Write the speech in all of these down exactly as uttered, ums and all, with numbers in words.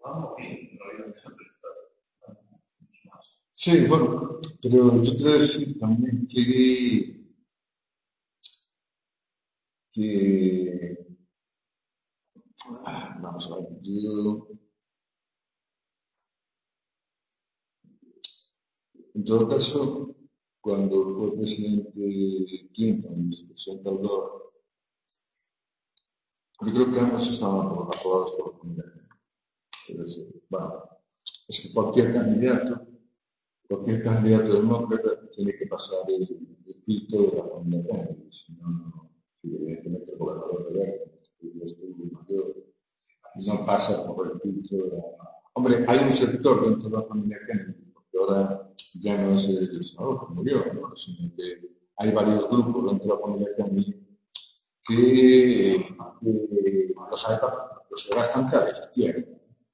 Sí, bueno, pero yo quiero decir también que, que ah, vamos a ver, yo, en todo caso, cuando fue presidente Clinton y vicepresidente Al Gore, yo creo que ambos estaban aprobados por la familia. Es decir, bueno, es que cualquier candidato, cualquier candidato demócrata tiene que pasar el, el filtro de la familia Kennedy, si no, no, si evidentemente el gobernador de Berkeley, que es estudio mayor, no pasa por el filtro de la... Hombre, hay un sector dentro de la familia Kennedy, porque ahora ya no es el senador que murió, ¿no? Sino que hay varios grupos dentro de la familia Kennedy que, que los, hay, los hay bastante a la izquierda,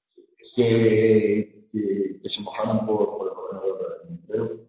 que, que, que se mojaron por, por el gobernador de Berkeley.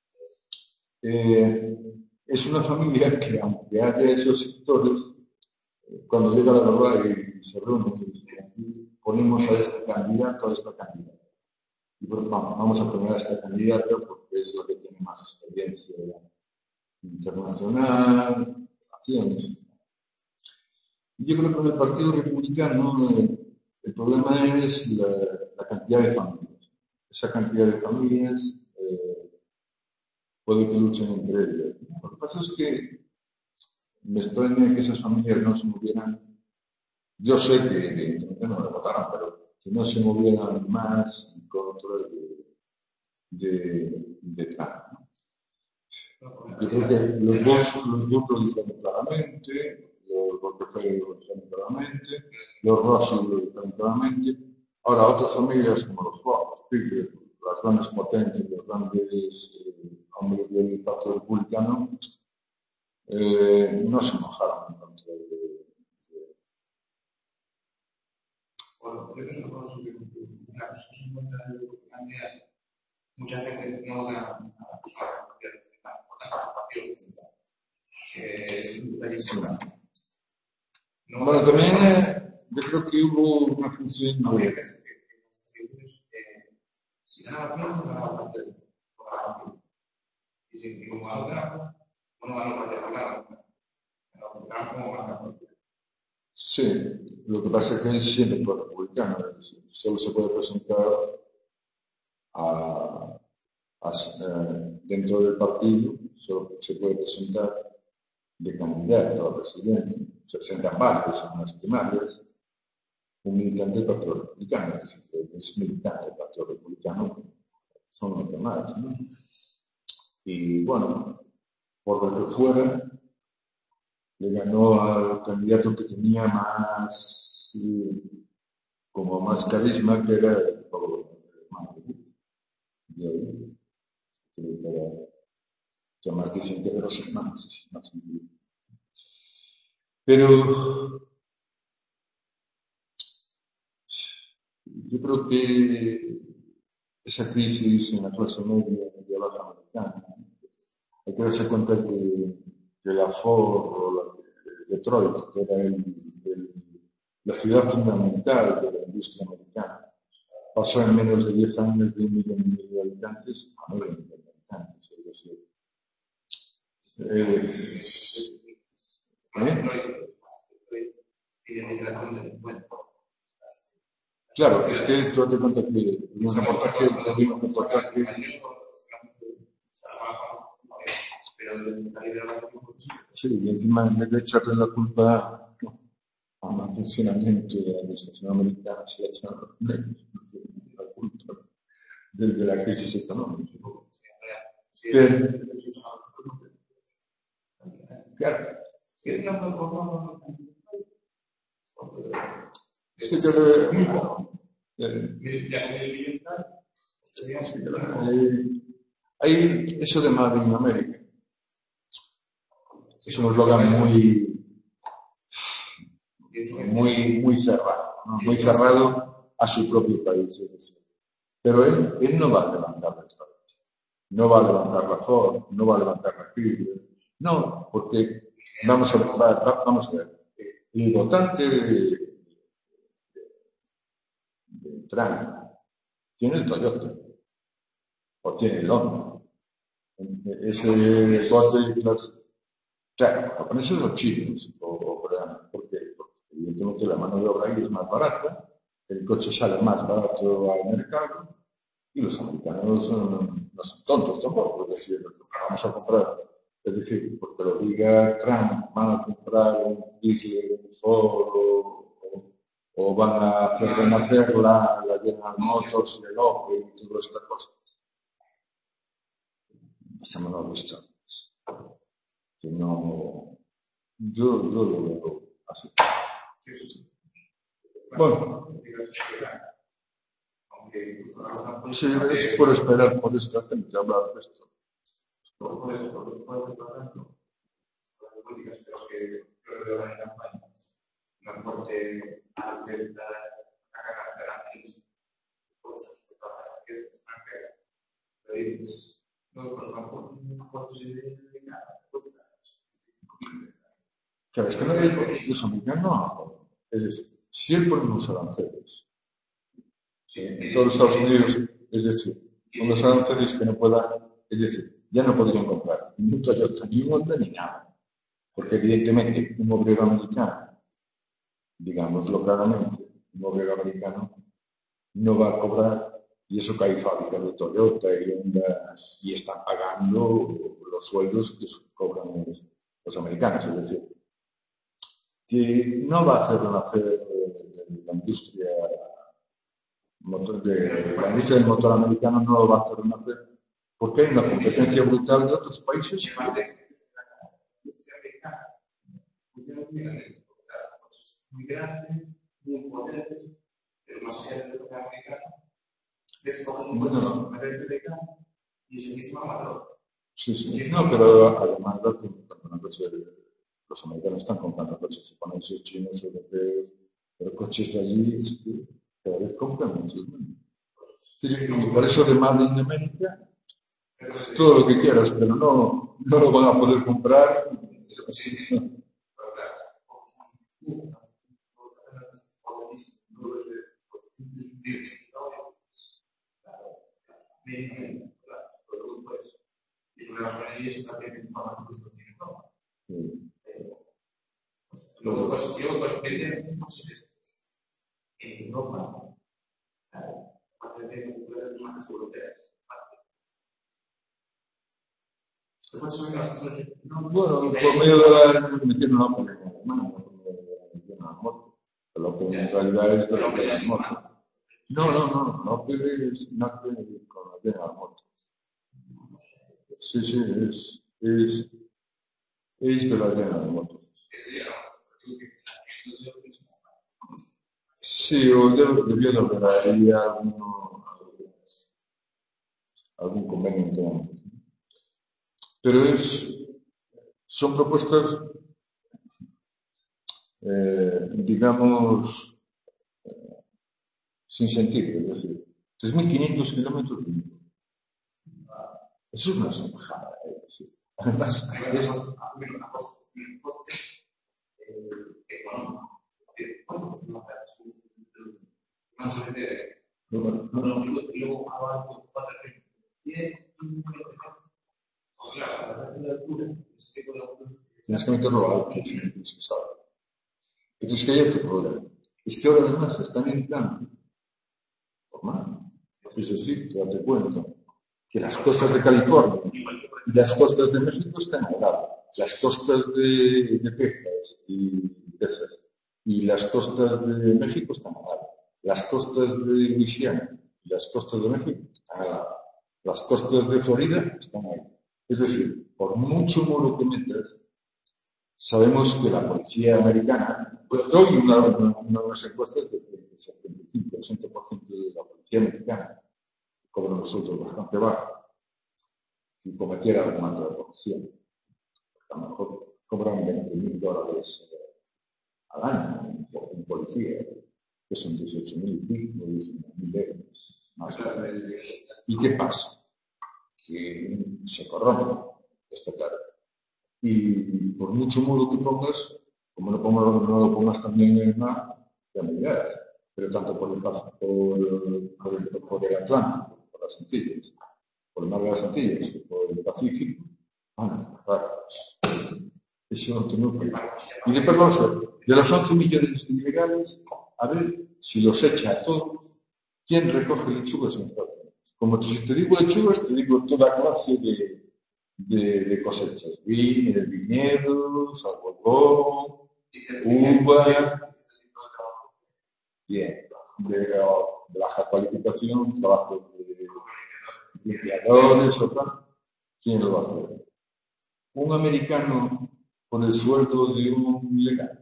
Eh, es una familia que, aunque haya esos sectores, cuando llega la verdad y se reúne, que dice, aquí ponemos a este candidato, a esta candidata. Y pues vamos, vamos a poner a esta candidata porque es la que tiene más experiencia internacional, acciones. Y yo creo que en el Partido Republicano eh, el problema es la, la, cantidad de familias. Esa cantidad de familias eh, puede que luchen entre ellas. Lo que pasa es que me extraña que esas familias no se movieran. Yo sé que evidentemente no me votaron, pero que no se movieran más en contra de, de, de Trump. ¿No? Yo creo que los dos, los dos lo dijeron claramente, los Rockefeller lo dijeron claramente, los Rothschild lo dijeron claramente. Ahora, otras familias como los Fox, las grandes potencias, los grandes eh, hombres del Partido Republicano, eh, no se mojaron en contra de, de Bueno, por eso no puedo subir una cosa que se encuentra en el candidato. Mucha gente no gana a la persona que vota para el partido que es un periodista. No, bueno, también eh, yo creo que hubo una función no de... Si gana la partido, no gana la partido. Y si como gana, no gana la partido. Gana como gana la partido. Sí, lo que pasa es que él siempre fue republicano, es decir, solo se puede presentar a, a, eh, dentro del partido, solo se puede presentar de candidato a presidente, se presentan varios en las primarias, un militante del Partido Republicano, es decir, que es militante del Partido Republicano, son los demás, ¿no? Y bueno, por lo que fuera, le ganó al candidato que tenía más, eh, como más carisma, que era el hermano de ahí, que era, que más dicen que de los hermanos, más pero yo creo que esa crisis en la clase media media baja americana, hay que darse cuenta que, que la Ford o la, Detroit, que era el, el, la ciudad fundamental de la industria americana, pasó en menos de diez años de un millón y medio de habitantes a nueve millones de habitantes. Es decir, eh, ¿eh? Claro, es que tú te cuenta que un reportaje, un reportaje. Sí, y encima en vez de echarle la culpa a mal funcionamiento de la administración americana, se le echan la culpa de la crisis económica. Pero, claro, es que yo creo hay eso de Made in America. Es un eslogan muy, muy, muy cerrado, ¿no? Muy cerrado a su propio país. Es decir. Pero él, él no va a levantar la país, no va a levantar la Ford, no va a levantar la Chrysler, no, porque vamos a ver, vamos a ver, el votante de, de, Trump tiene el Toyota o tiene el Honda. Ese coche clase. Claro, japoneses o chinos o, o coreanos. ¿Por qué? Porque evidentemente la mano de obra ahí es más barata, el coche sale más barato al mercado y los americanos son, no son tontos tampoco. Es decir, vamos a comprar, es decir, porque lo diga Trump, van a comprar un Chrysler, un Ford o, o van a hacer renacer la, la General Motors, el Opel y toda esta cosa. Esa mano de obra que no, yo, yo lo veo así. Bueno, sí, es por esperar por esta gente hablar de esto. Por eso, por eso, por ejemplo, las políticas, pero que yo veo en campañas, una fuerte alerta a características, cosas respecto a la actividad extranjera. Pero es, no, por ejemplo, una fuerte de nada, pues Claro, es que no es los americanos, es decir, si él pone unos aranceles en todos los Estados Unidos, es decir, con los aranceles que no pueda, es decir, ya no podrían comprar ni un Toyota, ni un Honda, ni nada. Porque evidentemente un obrero americano, digámoslo claramente, un obrero americano no va a cobrar, y eso que hay fábricas de Toyota y Honda y están pagando los sueldos que cobran los, los americanos, es decir, que no va a hacer renacer la industria motor de, la industria del motor americano no lo va a hacer renacer porque hay una competencia brutal de otros países que muy grandes, muy potentes, pero más allá del mercado americano, descoges un coche bueno, americano y es el mismo matroz. Sí, sí. No, pero además los americanos están comprando coches japoneses, chinos, europeos, pero coches de allí es que cada vez compran muchos menos. Sí, y por eso de Made in America, todo lo que quieras, pero no, no lo van a poder comprar. Y sobre las ganaderías también informaban que esto tiene forma. Luego, pues, yo, pues, quería muchos estos. En Europa, aparte de las marcas europeas, bueno, por medio de la metieron una Opel en Alemania, de una moto. La Opel en realidad es de la General Motors. No, no, no, la Opel es, nace con la General Motors. Sí, sí, es, es, es de la General Motors. Sí, o debió de haber ahí alguno, algún convenio entre ambos. Pero es, son propuestas, eh, digamos, sin sentido, es decir, tres mil quinientos kilómetros de minuto. Eso es una salvajada, es decir, además, es, tienes que meterlo alto, tienes que saber. Pero es que hay otro problema. Es que ahora además están entrando por mano. Es decir, date cuenta que las costas de California y las costas de México están al lado. Las costas de, de Texas y Texas y las costas de México están al lado. Las costas de Luisiana y las costas de México están al lado. Las costas de Florida están ahí. Es decir, por mucho muro que metas, sabemos que la policía americana, pues hoy una, una, unas encuestas de que el setenta y cinco, ochenta por ciento de la policía americana cobra los sueldos bastante bajos si cometiera algún acto de corrupción. A lo mejor cobran veinte mil dólares eh, al año por un policía, que son dieciocho mil y pico, diecinueve mil euros. Más. ¿Y qué pasa? Que se corrompe, está claro. Y por mucho modo que pongas, como no, pongas, no lo pongas también en el mar, ya me dirás. pero tanto por el, por, por el, por el Atlántico, por las Antillas, por el mar de las Antillas, por el Pacífico, ah, claro, ese otro núcleo. Y después vamos a ver, de los once millones de ilegales, a ver si los echa a todos, ¿quién recoge lechugas en Estados Unidos? Como si te digo lechugas, te digo toda clase de, de, de cosechas, vin, de viñedos, algodón, uva, bien, de, de baja cualificación, trabajo de limpiadores o tal, ¿quién lo va a hacer? Un americano por el sueldo de un ilegal.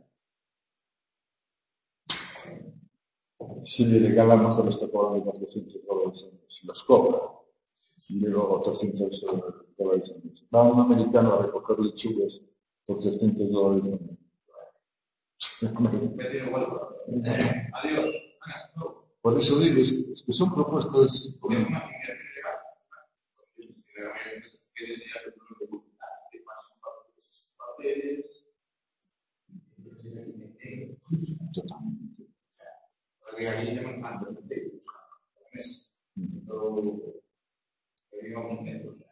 Si el ilegal a lo mejor está cobrando cuatrocientos dólares al mes, los cobra, y luego trescientos dólares al mes. Va un americano a recoger lechugas por trescientos dólares al mes. Adiós. Por eso digo, es, es que son propuestas. Totalmente. Porque ahí ya me encanta el tema. Todo digamos que o sea,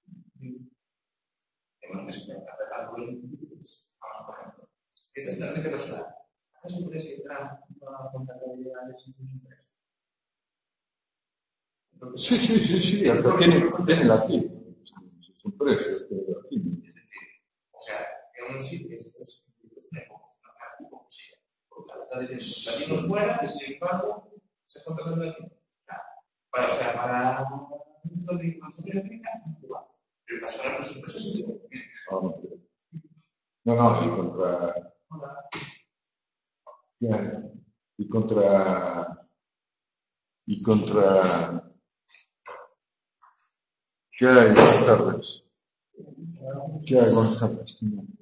tenemos que tratar algo por ejemplo. Esa es la tercera persona. ¿Acaso puedes entrar a contabilidades en sus empresas? Sí, sí, sí, sí, hasta tiene, tiene la aquí. Sus empresas tienen la aquí. O sea, en un sitio es una época, como sea. Porque está diciendo, latinos fuera, y sin embargo, se está contratando latinos. Para, o sea, para un mundo de información técnica, igual. Pero pasar a las empresas es igual. No, no, y contra. Y contra. Y contra. ¿Qué hay? Buenas tardes. ¿Qué hay? Buenas tardes.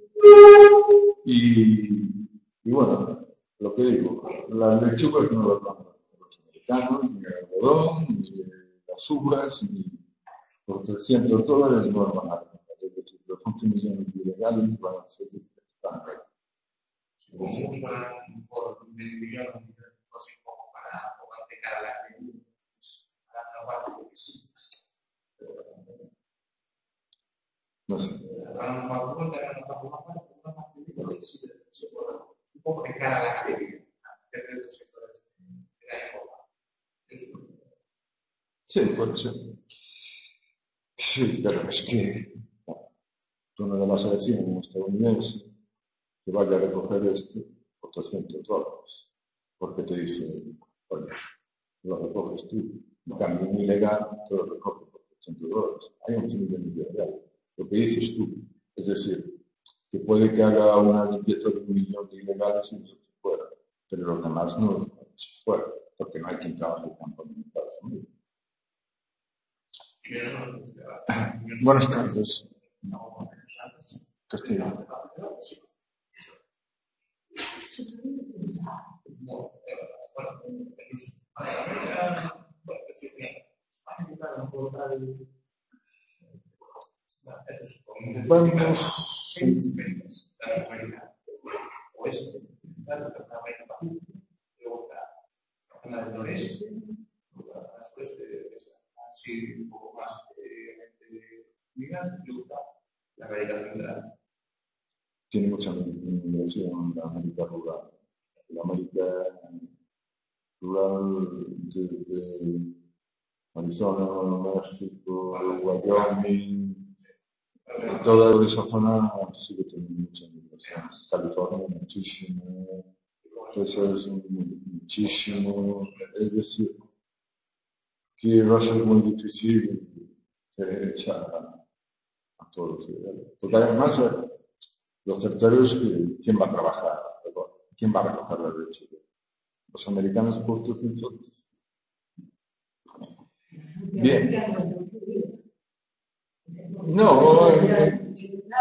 Y, y bueno, lo que digo, las lechugas no las van a hacer los americanos, ni el algodón, ni las uvas, ni por trescientos dólares no las van a hacer. Es decir, los once millones de ilegales van a ser tan Mucho por medio millón, así como para aplicar la ley. No sé. Un poco de cara a la academia, de los sectores de la época. Sí, puede ser. Sí, pero es que una de las elecciones estadounidense que vaya a recoger esto por trescientos dólares, porque te dice, oye, lo recoges tú, y también ilegal, te lo recoge por trescientos dólares. Hay once millones de ilegales. Lo que dices tú, es decir, que puede que haga una limpieza de un millón de ilegales y nosotros fuera, pero los demás no los ponemos fuera, porque no hay quien trabaje el campo en Estados Unidos. Buenas tardes. Castellano. Tiene mucha migración en la América rural. La América rural desde Arizona, México, Wyoming, toda esa zona sigue teniendo mucha migración. California muchísimo, Texas muchísimo. Es decir, que va a ser muy difícil echar a, a todos los ciudadanos. Porque además, lo certero es que quién va a trabajar, quién va a recoger la leche. Los americanos por trescientos. Bien. No, en,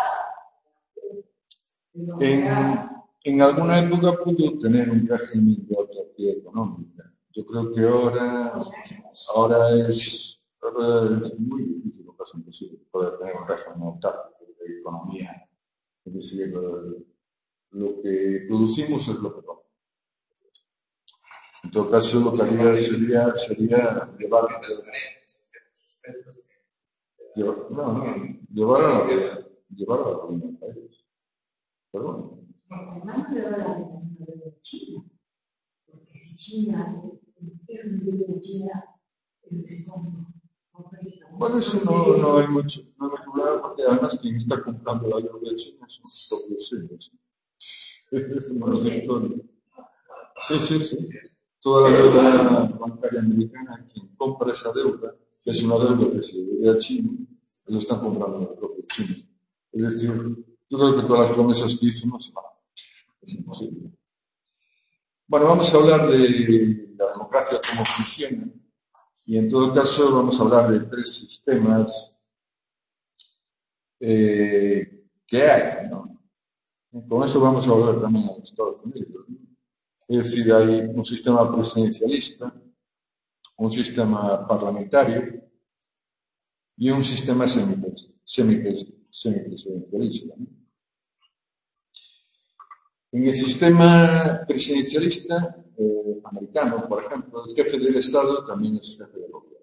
en, en alguna época pudo tener un régimen de autonomía económica. Yo creo que ahora, ahora, es, ahora es muy difícil, o casi imposible, poder tener un régimen autárquico de economía. Es decir, lo que producimos es lo que comemos. En todo caso, lo que haría sería, sería llevar, llevar, no, no, llevar a la, llevar a la ruina del país. Pero bueno. Además, llevar a la ruina de China. Porque si China, es un líder de China, el segundo. Por eso no, no hay mucho, no hay mucho problema, porque además quien está comprando la ayuda de China son los propios chinos. Es una historia. Sí, sí, sí. Toda la deuda bancaria americana, quien compra esa deuda, que es una deuda que se debe a China, lo están comprando los propios chinos. Es decir, yo creo que todas las promesas que hizo no se van. Es imposible. Bueno, vamos a hablar de la democracia, cómo funciona. Y en todo caso vamos a hablar de tres sistemas eh, que hay, ¿no? Con eso vamos a hablar también de Estados Unidos, ¿no? Es decir, hay un sistema presidencialista, un sistema parlamentario y un sistema semipresidencialista, ¿no? En el sistema presidencialista eh, americano, por ejemplo, el jefe del Estado también es jefe del gobierno.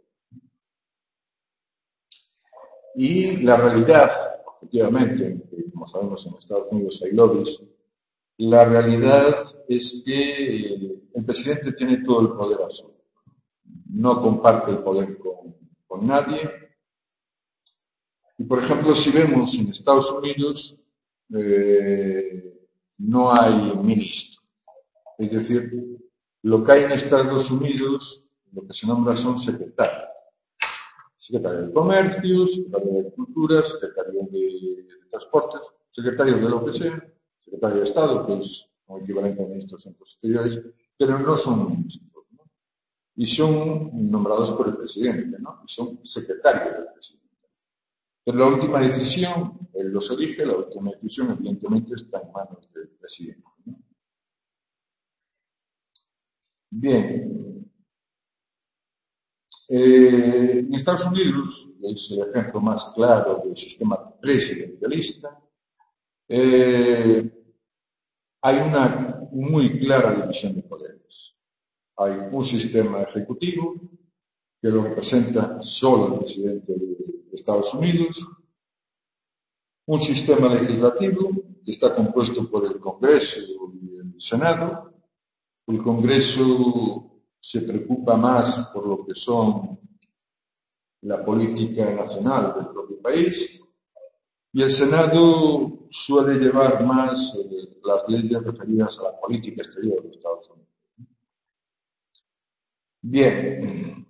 Y la realidad, efectivamente, como sabemos en Estados Unidos hay lobbies, la realidad es que el presidente tiene todo el poder absoluto. No comparte el poder con, con nadie. Y, por ejemplo, si vemos en Estados Unidos, eh, no hay ministro. Es decir, lo que hay en Estados Unidos, lo que se nombra son secretarios. Secretario de Comercio, secretario de Cultura, secretario de, de Transportes, secretario de lo que sea, secretario de Estado, que es como equivalente a ministros en exteriores, pero no son ministros, ¿no? Y son nombrados por el presidente, ¿no? Y son secretarios del presidente. Pero la última decisión, él los elige, la última decisión evidentemente está en manos del presidente, ¿no? Bien. Eh, en Estados Unidos, es el ejemplo más claro del sistema presidencialista, eh, hay una muy clara división de poderes. Hay un sistema ejecutivo que lo representa solo el presidente de Estados Unidos, un sistema legislativo que está compuesto por el Congreso y el Senado. El Congreso se preocupa más por lo que son la política nacional del propio país y el Senado suele llevar más eh, las leyes referidas a la política exterior de Estados Unidos. Bien.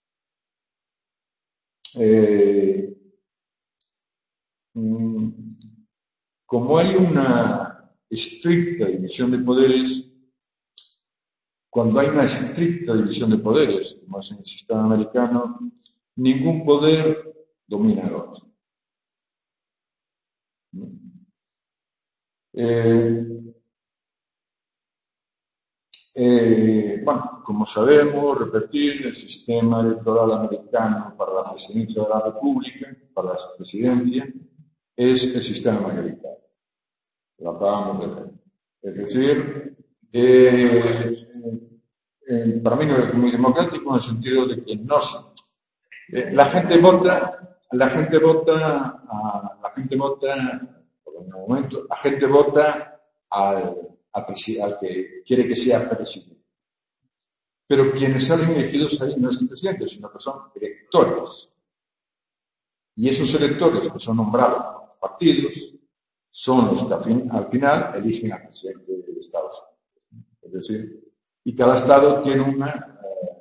Eh, como hay una estricta división de poderes, cuando hay una estricta división de poderes, como es en el sistema americano, ningún poder domina al otro. Eh, eh, bueno, como sabemos, repetir, el sistema electoral americano para la presidencia de la República, para la presidencia, es el sistema mayoritario. Lo acabamos de ver. Es decir, eh, eh, para mí no es muy democrático en el sentido de que no se, eh, la gente vota, la gente vota, a, la gente vota, por un momento, la gente vota al, al, al que quiere que sea presidente. Pero quienes salen elegidos ahí no es el presidente, sino que son electores. Y esos electores que son nombrados por los partidos son los que al, fin, al final eligen al presidente de Estados Unidos. Es decir, y cada estado tiene una,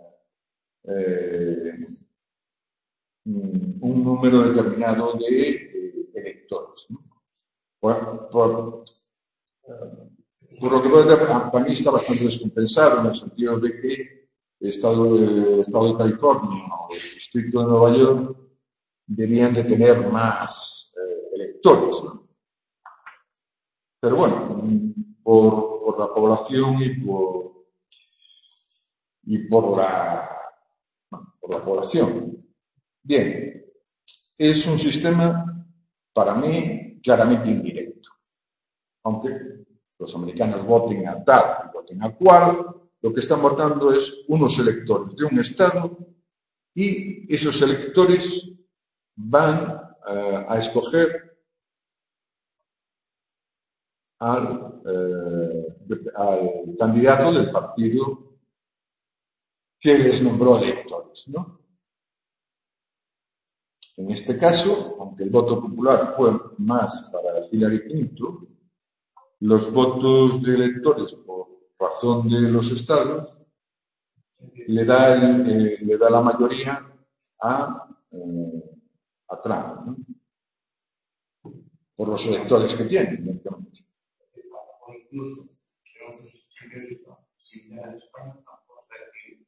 eh, eh, un número determinado de eh, electores, ¿no? Por, por, por lo que puede ver, para mí está bastante descompensado en el sentido de que el estado de, el estado de California o el distrito de Nueva York debían de tener más eh, electores, ¿no? Pero bueno, por, por la población y por y por la, bueno, por la población. Bien, es un sistema, para mí, claramente indirecto. Aunque los americanos voten a tal y voten a cual, lo que están votando es unos electores de un estado y esos electores van eh, a escoger al, eh, al candidato del partido que les nombró electores, ¿no? En este caso, aunque el voto popular fue más para Hillary Clinton, los votos de electores por razón de los estados le da, el, eh, le da la mayoría a, eh, a Trump, ¿no? Por los electores que tiene, evidentemente. O incluso que otros sitios similares a España tampoco está aquí.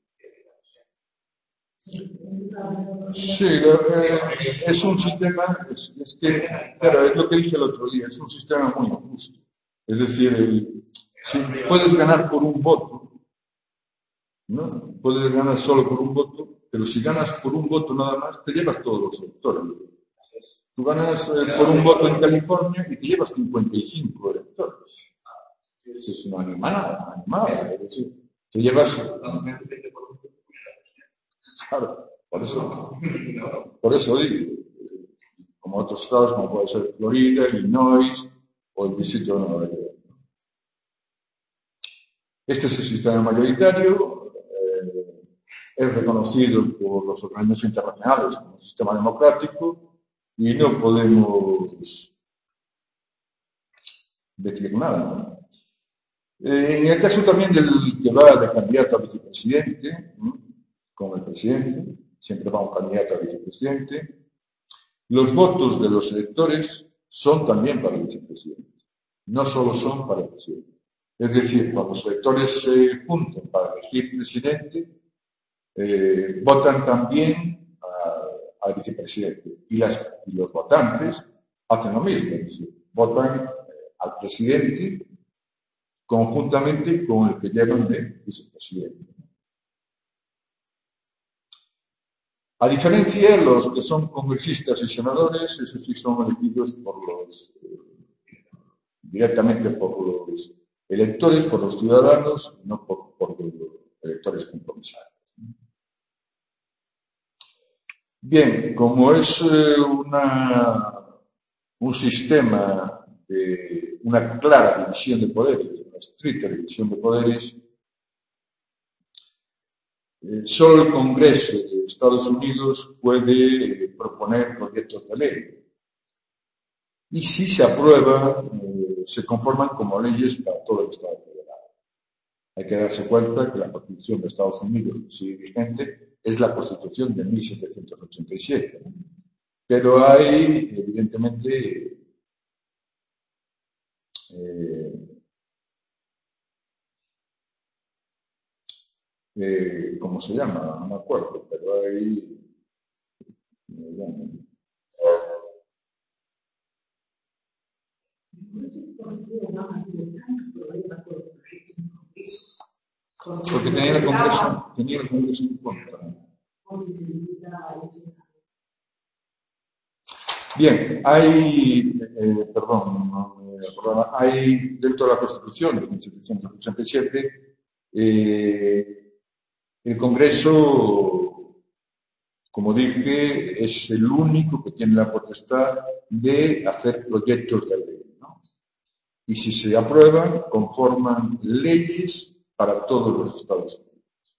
Sí, eh, es un sistema, es, es que, claro, es lo que dije el otro día, es un sistema muy injusto. Es decir, el, si puedes ganar por un voto, ¿no? Puedes ganar solo por un voto, pero si ganas por un voto nada más, te llevas todos los electores. Tú ganas eh, por un voto en California y te llevas cincuenta y cinco electores. Es una animada, animada. Es decir, te llevas... Claro, por eso, por eso digo, como otros estados, como puede ser Florida, Illinois o el distrito de Nueva York. Este es el sistema mayoritario, eh, es reconocido por los organismos internacionales como un sistema democrático y no podemos decir nada, ¿no? Eh, en el caso también del que va de candidato a vicepresidente, ¿no? Con el presidente, siempre va un candidato a vicepresidente, los votos de los electores son también para el vicepresidente, no solo son para el presidente. Es decir, cuando los electores se juntan para elegir presidente, eh, votan también a, al vicepresidente. Y, las, y los votantes hacen lo mismo, es decir, votan eh, al presidente conjuntamente con el que llevan de vicepresidente. A diferencia, los que son congresistas y senadores, esos sí son elegidos por los, eh, directamente por los electores, por los ciudadanos, no por, por los electores compromisarios. Bien, como es eh, una, un sistema de una clara división de poderes, una estricta división de poderes, eh, solo el Congreso de Estados Unidos puede eh, proponer proyectos de ley. Y si se aprueba, eh, se conforman como leyes para todo el Estado federal. Hay que darse cuenta que la Constitución de Estados Unidos, que sigue vigente, es la Constitución de mil setecientos ochenta y siete. ¿No? Pero hay, evidentemente, eh, eh, ¿cómo se llama? No me acuerdo, pero hay... Eh, Porque tenía el Congreso, tenía el Congreso en contra. Bien, hay, eh, perdón, no me acordaba, hay dentro de la Constitución de mil setecientos ochenta y siete, eh, el Congreso, como dije, es el único que tiene la potestad de hacer proyectos de ley, ¿no? Y si se aprueban, conforman leyes para todos los Estados Unidos.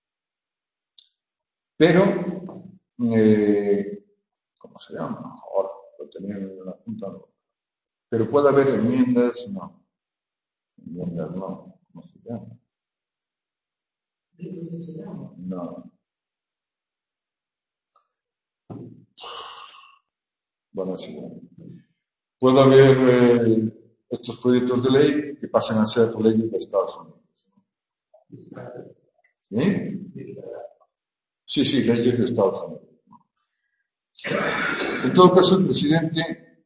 Pero, eh, ¿cómo se llama? Ahora, lo tenía en la punta, no. Pero puede haber enmiendas, no. Enmiendas, no. ¿Cómo se llama? No. Bueno, sí. Puede haber eh, estos proyectos de ley que pasen a ser leyes de Estados Unidos. ¿Sí? Sí, sí, leyes de Estados Unidos. En todo caso, el presidente,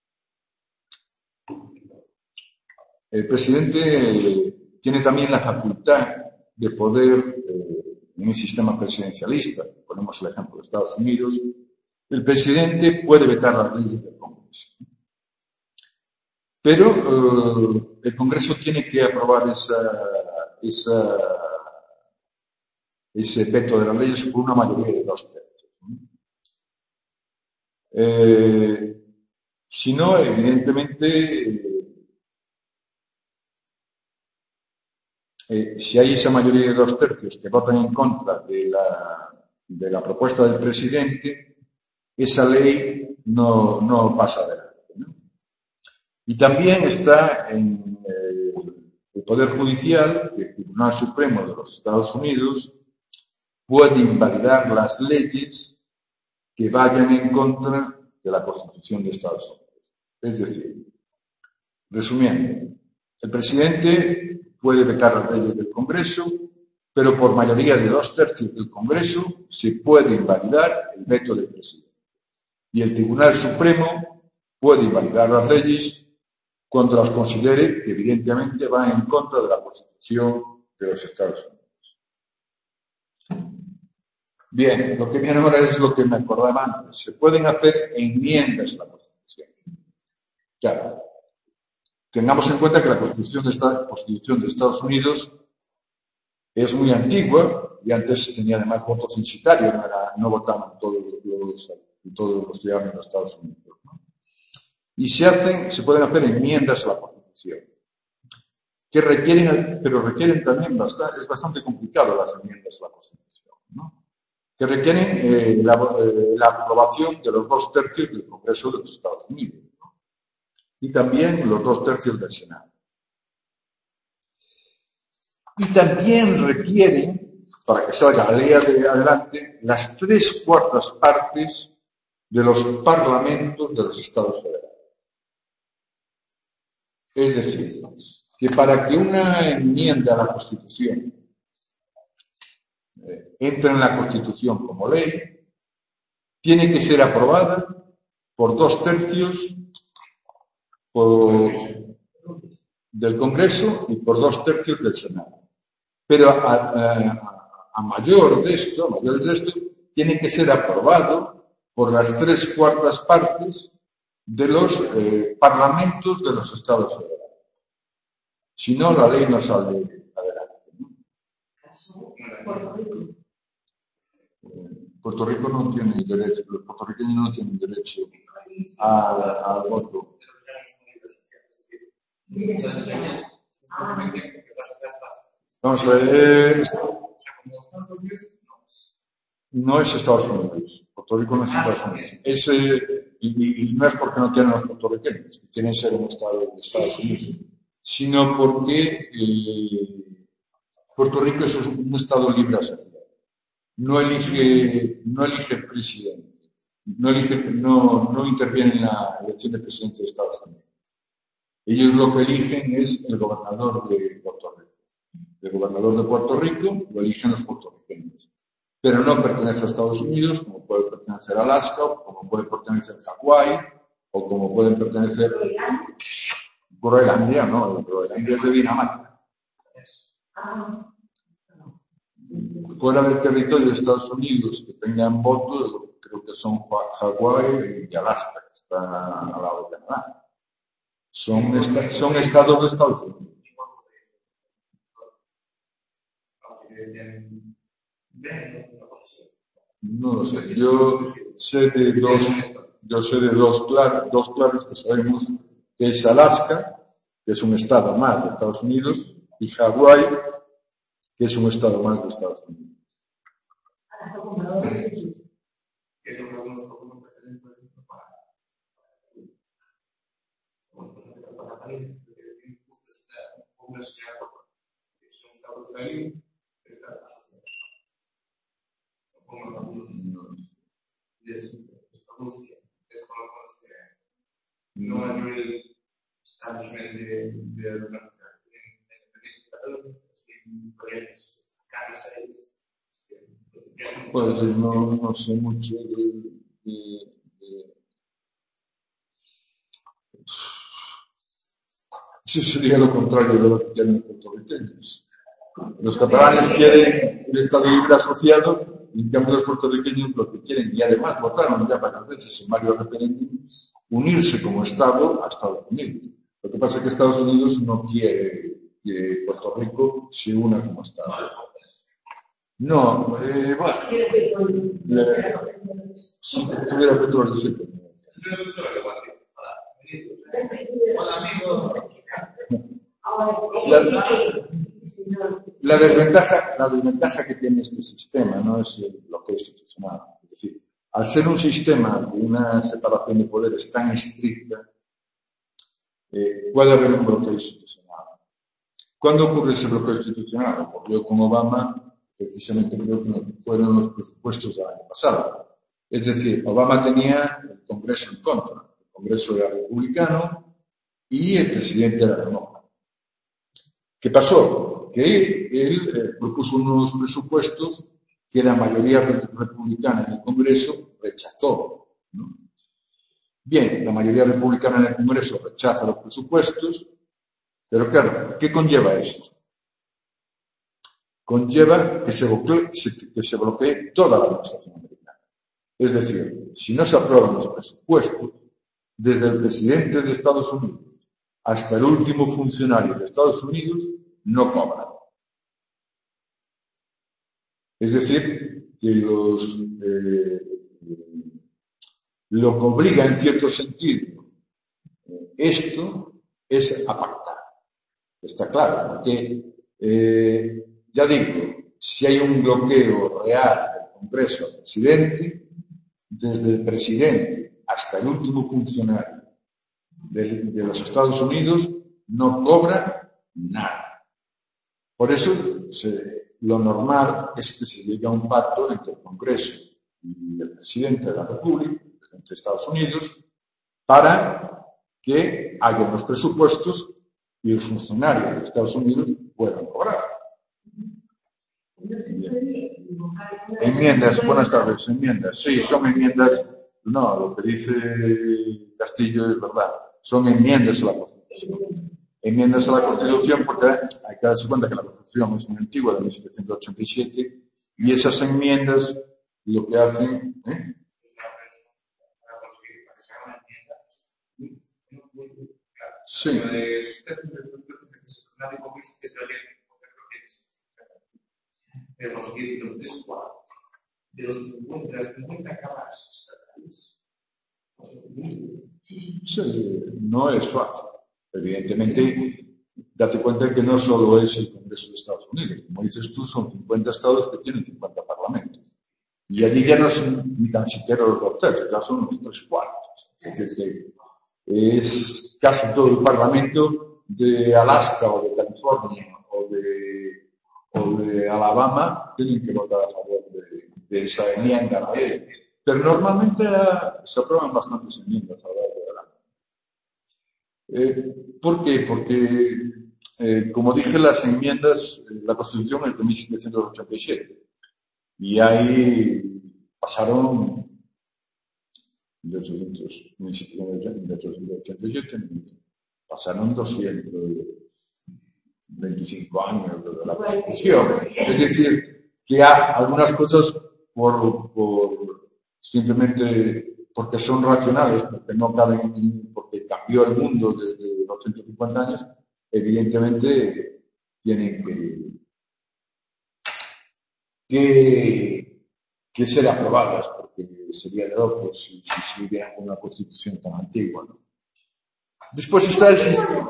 el presidente tiene también la facultad de poder, eh, en un sistema presidencialista, ponemos el ejemplo de Estados Unidos, el presidente puede vetar las leyes del Congreso. Pero eh, el Congreso tiene que aprobar esa, esa ese veto de las leyes por una mayoría de dos tercios. Eh, si no, evidentemente, eh, eh, si hay esa mayoría de dos tercios que votan en contra de la, de la propuesta del presidente, esa ley no, no pasa adelante, ¿no? Y también está en eh, el Poder Judicial, que el Tribunal Supremo de los Estados Unidos puede invalidar las leyes que vayan en contra de la Constitución de Estados Unidos. Es decir, resumiendo, el presidente puede vetar las leyes del Congreso, pero por mayoría de dos tercios del Congreso se puede invalidar el veto del presidente. Y el Tribunal Supremo puede invalidar las leyes cuando las considere que evidentemente van en contra de la Constitución de los Estados Unidos. Bien, lo que viene ahora es lo que me acordaba antes. Se pueden hacer enmiendas a la Constitución. Claro, tengamos en cuenta que la Constitución de, esta, Constitución de Estados Unidos es muy antigua y antes tenía además voto censitario, no, era, no votaban todos los, todos los ciudadanos de Estados Unidos, ¿no? Y se hacen, se pueden hacer enmiendas a la Constitución, que requieren, pero requieren también bastante, es bastante complicado las enmiendas a la Constitución, ¿no? Que requieren eh, la, eh, la aprobación de los dos tercios del Congreso de los Estados Unidos, ¿no? Y también los dos tercios del Senado. Y también requieren, para que salga la ley adelante, las tres cuartas partes de los parlamentos de los Estados federales. Es decir, que para que una enmienda a la Constitución eh, entre en la Constitución como ley, tiene que ser aprobada por dos tercios por, del Congreso y por dos tercios del Senado. Pero a, a, a mayor de esto, a mayor de esto, tiene que ser aprobado por las tres cuartas partes de los eh, parlamentos de los Estados federales. Si no, la ley no sale adelante, ¿no? Puerto Rico. Puerto Rico no tiene derecho, los puertorriqueños no tienen derecho al, al voto. Vamos a ver, eh, no es Estados Unidos. Puerto Rico no es Estados Unidos. Es, eh, y, y no es porque no tienen los puertorriqueños, que quieren ser un estado de Estados Unidos, sino porque eh, Puerto Rico es un estado libre asociado. No elige, no elige el presidente, no elige, no, no interviene en la elección del presidente de Estados Unidos. Ellos lo que eligen es el gobernador de Puerto Rico. El gobernador de Puerto Rico lo eligen los puertorriqueños. Pero no pertenece a Estados Unidos, como puede pertenecer a Alaska, o como puede pertenecer a Hawái, o como pueden pertenecer a Groenlandia, ¿no? Groenlandia es de Dinamarca. Fuera del territorio de Estados Unidos que tengan voto, creo que son Hawái y Alaska, que están al lado de Canadá. Son, esta, son estados de Estados Unidos. No lo sé. Yo sé de dos, yo sé de dos claros, dos claros que sabemos, que es Alaska, que es un estado más de Estados Unidos, y Hawái, que es un estado más de Estados Unidos. No a nivel establishment de, de una pues no, no sé mucho de, de, de... Eso sería lo contrario de lo que quieren los puertorriqueños. Los catalanes quieren un Estado libre asociado, y en cambio los puertorriqueños lo que quieren, y además votaron ya varias veces en varios referéndums, unirse como Estado a Estados Unidos. Lo que pasa es que Estados Unidos no quiere que Puerto Rico se una como Estado. No, eh, bueno, Tiene petróleo. le- si tuviera petróleo, sí. Hola amigos. Ahora, La, ese señor. la desventaja, la desventaja que tiene este sistema no es el bloqueo institucional. Es decir, al ser un sistema de una separación de poderes tan estricta, eh, puede haber un bloqueo institucional. ¿Cuándo ocurre ese bloqueo institucional? Ocurrió con Obama, precisamente creo que fueron los presupuestos del año pasado. Es decir, Obama tenía el Congreso en contra. El Congreso era republicano y el presidente era demócrata. ¿Qué pasó? Que él eh, propuso unos presupuestos que la mayoría republicana en el Congreso rechazó, ¿no? Bien, la mayoría republicana en el Congreso rechaza los presupuestos, pero claro, ¿qué conlleva esto? Conlleva que se bloquee, que se bloquee toda la administración americana. Es decir, si no se aprueban los presupuestos, desde el presidente de Estados Unidos hasta el último funcionario de Estados Unidos no cobran. Es decir, que los, eh, lo que obliga en cierto sentido esto es a pactar. Está claro, porque eh, ya digo, si hay un bloqueo real del Congreso al presidente, desde el presidente hasta el último funcionario de, de los Estados Unidos no cobra nada. Por eso se, lo normal es que se llegue a un pacto entre el Congreso y el presidente de la República, el presidente de Estados Unidos, para que haya unos presupuestos y los funcionarios de Estados Unidos puedan cobrar. Enmiendas, buenas tardes, enmiendas. Sí, son enmiendas. No, lo que dice Castillo es verdad. Son enmiendas a la Constitución. Enmiendas a la Constitución porque hay que darse cuenta que la Constitución es muy antigua, de mil setecientos ochenta y siete, y esas enmiendas lo que hacen... ¿eh? Sí. De los, los tres cuartos, de los cincuenta, de las cincuenta cámaras estatales. Sí, no es fácil. Evidentemente, date cuenta de que no solo es el Congreso de Estados Unidos. Como dices tú, son cincuenta estados que tienen cincuenta parlamentos. Y allí ya no son ni tan siquiera los dos tercios, ya son los tres cuartos. Es decir, que es casi todo el parlamento de Alaska o de California o de, o de Alabama tienen que votar a favor de, de esa enmienda a la ley. Pero normalmente se aprueban bastantes enmiendas a la ley. Eh, ¿Por qué? Porque, eh, como dije, las enmiendas, la Constitución es de mil setecientos ochenta y siete. Y ahí pasaron mil setecientos ochenta y siete, pasaron doscientos veinticinco años de la Constitución. Es decir, que hay algunas cosas por, por simplemente porque son racionales, porque no caben, porque cambió el mundo desde los ciento cincuenta años, evidentemente tienen que, que, que ser aprobadas, porque sería de locos si, si se hubiera una constitución tan antigua, ¿no? Después está el sistema.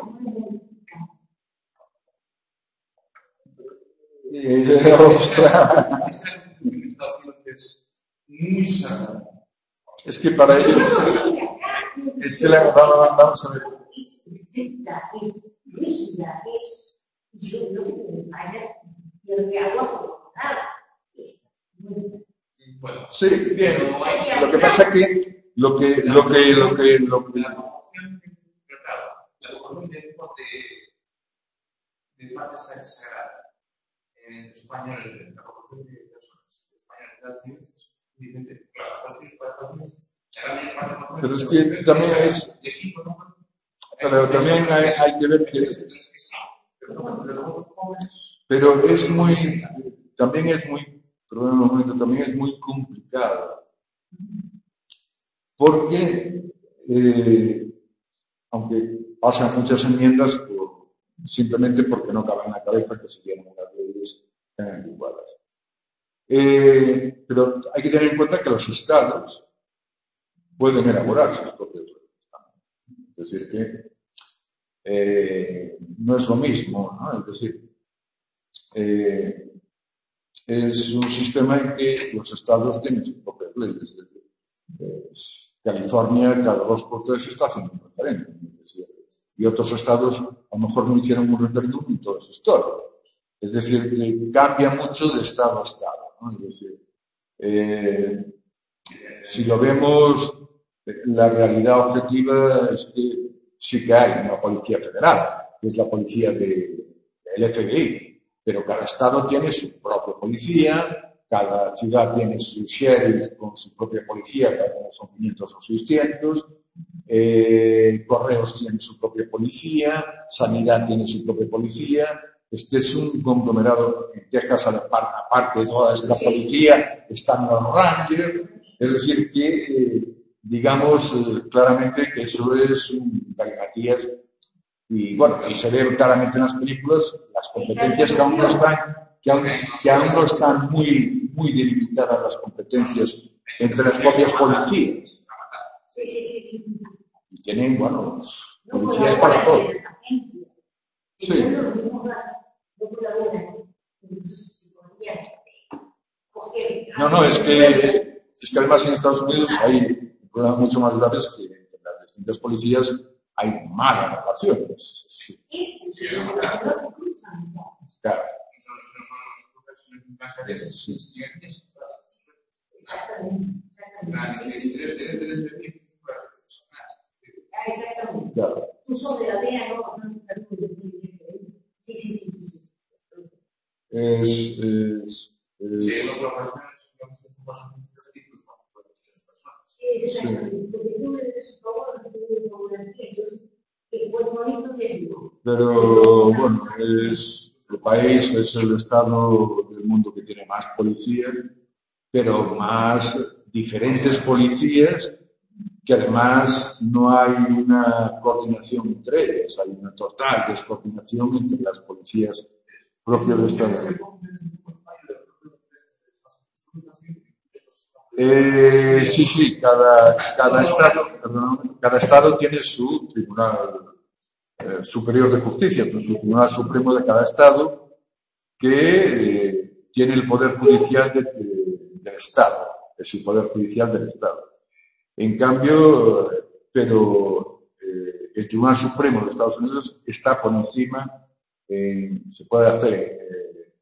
Eh, ostras. Es muy sagrado. Es que para ellos, es que la, vamos a ver. Es estricta, es rígida, es. Yo no me vayas, yo no me hago nada. Bueno, sí, bien. Lo que pasa que, lo que, lo que, lo que, lo que. La promoción, claro, la promoción de, de, de parte sagrada en español, la promoción de personas españoles de Estados Unidos es evidente. Claro, Estados Unidos para Estados Unidos. Pero es que también es, pero también hay, hay que ver que, pero es muy, también es muy, perdón un momento, también es muy complicado, porque, eh, aunque pasan muchas enmiendas, por, simplemente porque no caben en la cabeza que se tienen unas leyes tan antiguadas. Eh, pero hay que tener en cuenta que los estados pueden elaborar sus propios leyes también. Es decir, que eh, no es lo mismo, ¿no? Es decir, eh, es un sistema en que los estados tienen sus propias leyes. Es decir, pues, California cada dos por tres está haciendo un referéndum. Es decir, y otros estados a lo mejor no hicieron un referéndum en toda su historia. Es decir, que cambia mucho de estado a estado, ¿no? Es decir, eh, si lo vemos, la realidad objetiva es que sí que hay una policía federal, que es la policía de, del F B I, pero cada estado tiene su propia policía, cada ciudad tiene su sheriff con su propia policía, cada uno son quinientos o seiscientos, eh, Correos tiene su propia policía, Sanidad tiene su propia policía. Este es un conglomerado. En Texas, aparte de toda esta policía, están los Rangers. Es decir, que eh, digamos eh, claramente que eso es un galimatías. Y bueno, y se ve claramente en las películas las competencias que aún no están, que aún, que aún no están muy, muy delimitadas las competencias entre las propias policías. Sí, sí, sí, sí. Y tienen, bueno, policías para todo. Sí. No, no, es que, es que además en Estados Unidos hay problemas mucho más graves que entre las distintas policías hay malas relaciones. Sí. Claro. Sí. Claro. Sí, sí, sí, sí. Es, es, es... Sí, las colaboraciones no son cosas muy específicas para las personas. Pero bueno, es el país, es el estado del mundo que tiene más policías, pero más diferentes policías, que además no hay una coordinación entre ellas, hay una total descoordinación entre las policías propias de Estado. Eh, sí, sí, cada, cada estado, perdón, cada estado tiene su tribunal eh, superior de justicia, pues, el tribunal supremo de cada estado, que eh, tiene el poder judicial de, de, del estado, es el poder judicial del estado. En cambio, eh, pero eh, el Tribunal Supremo de Estados Unidos está por encima, eh, se puede hacer, eh,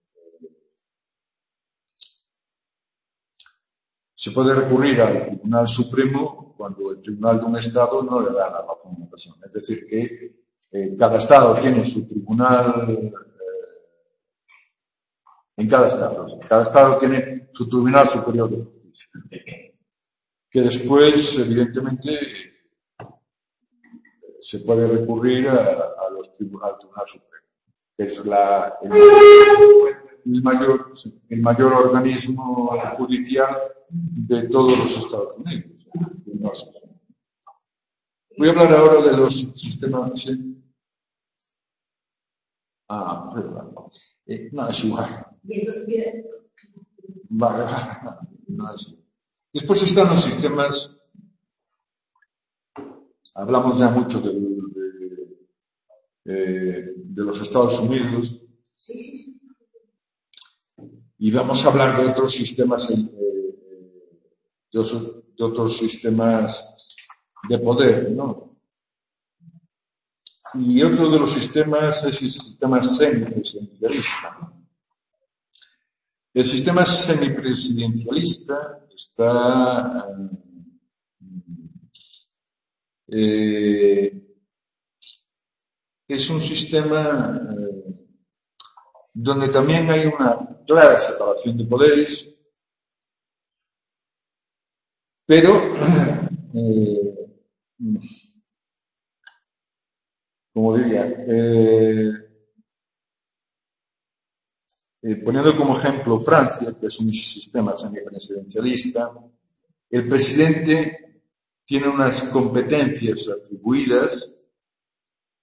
se puede recurrir al Tribunal Supremo cuando el Tribunal de un Estado no le da la razón a una persona. Es decir, que eh, cada Estado tiene su tribunal, eh, en cada Estado, cada Estado tiene su Tribunal Superior de Justicia, que después, evidentemente, se puede recurrir a, a los tribunales, al Tribunal Supremo, que es la, el, el, mayor, el mayor organismo judicial de todos los Estados Unidos. Voy a hablar ahora de los sistemas. ¿Sí? Ah, eh, no, es igual. Vale, no es igual. Después están los sistemas. Hablamos ya mucho de, de, de, de los Estados Unidos. Y vamos a hablar de otros sistemas, de, de, otros, de otros sistemas de poder, ¿no? Y otro de los sistemas es el sistema semipresidencialista. El sistema semipresidencialista está eh, es un sistema eh, donde también hay una clara separación de poderes, pero eh, como diría, eh, eh, poniendo como ejemplo Francia, que es un sistema semipresidencialista, el presidente tiene unas competencias atribuidas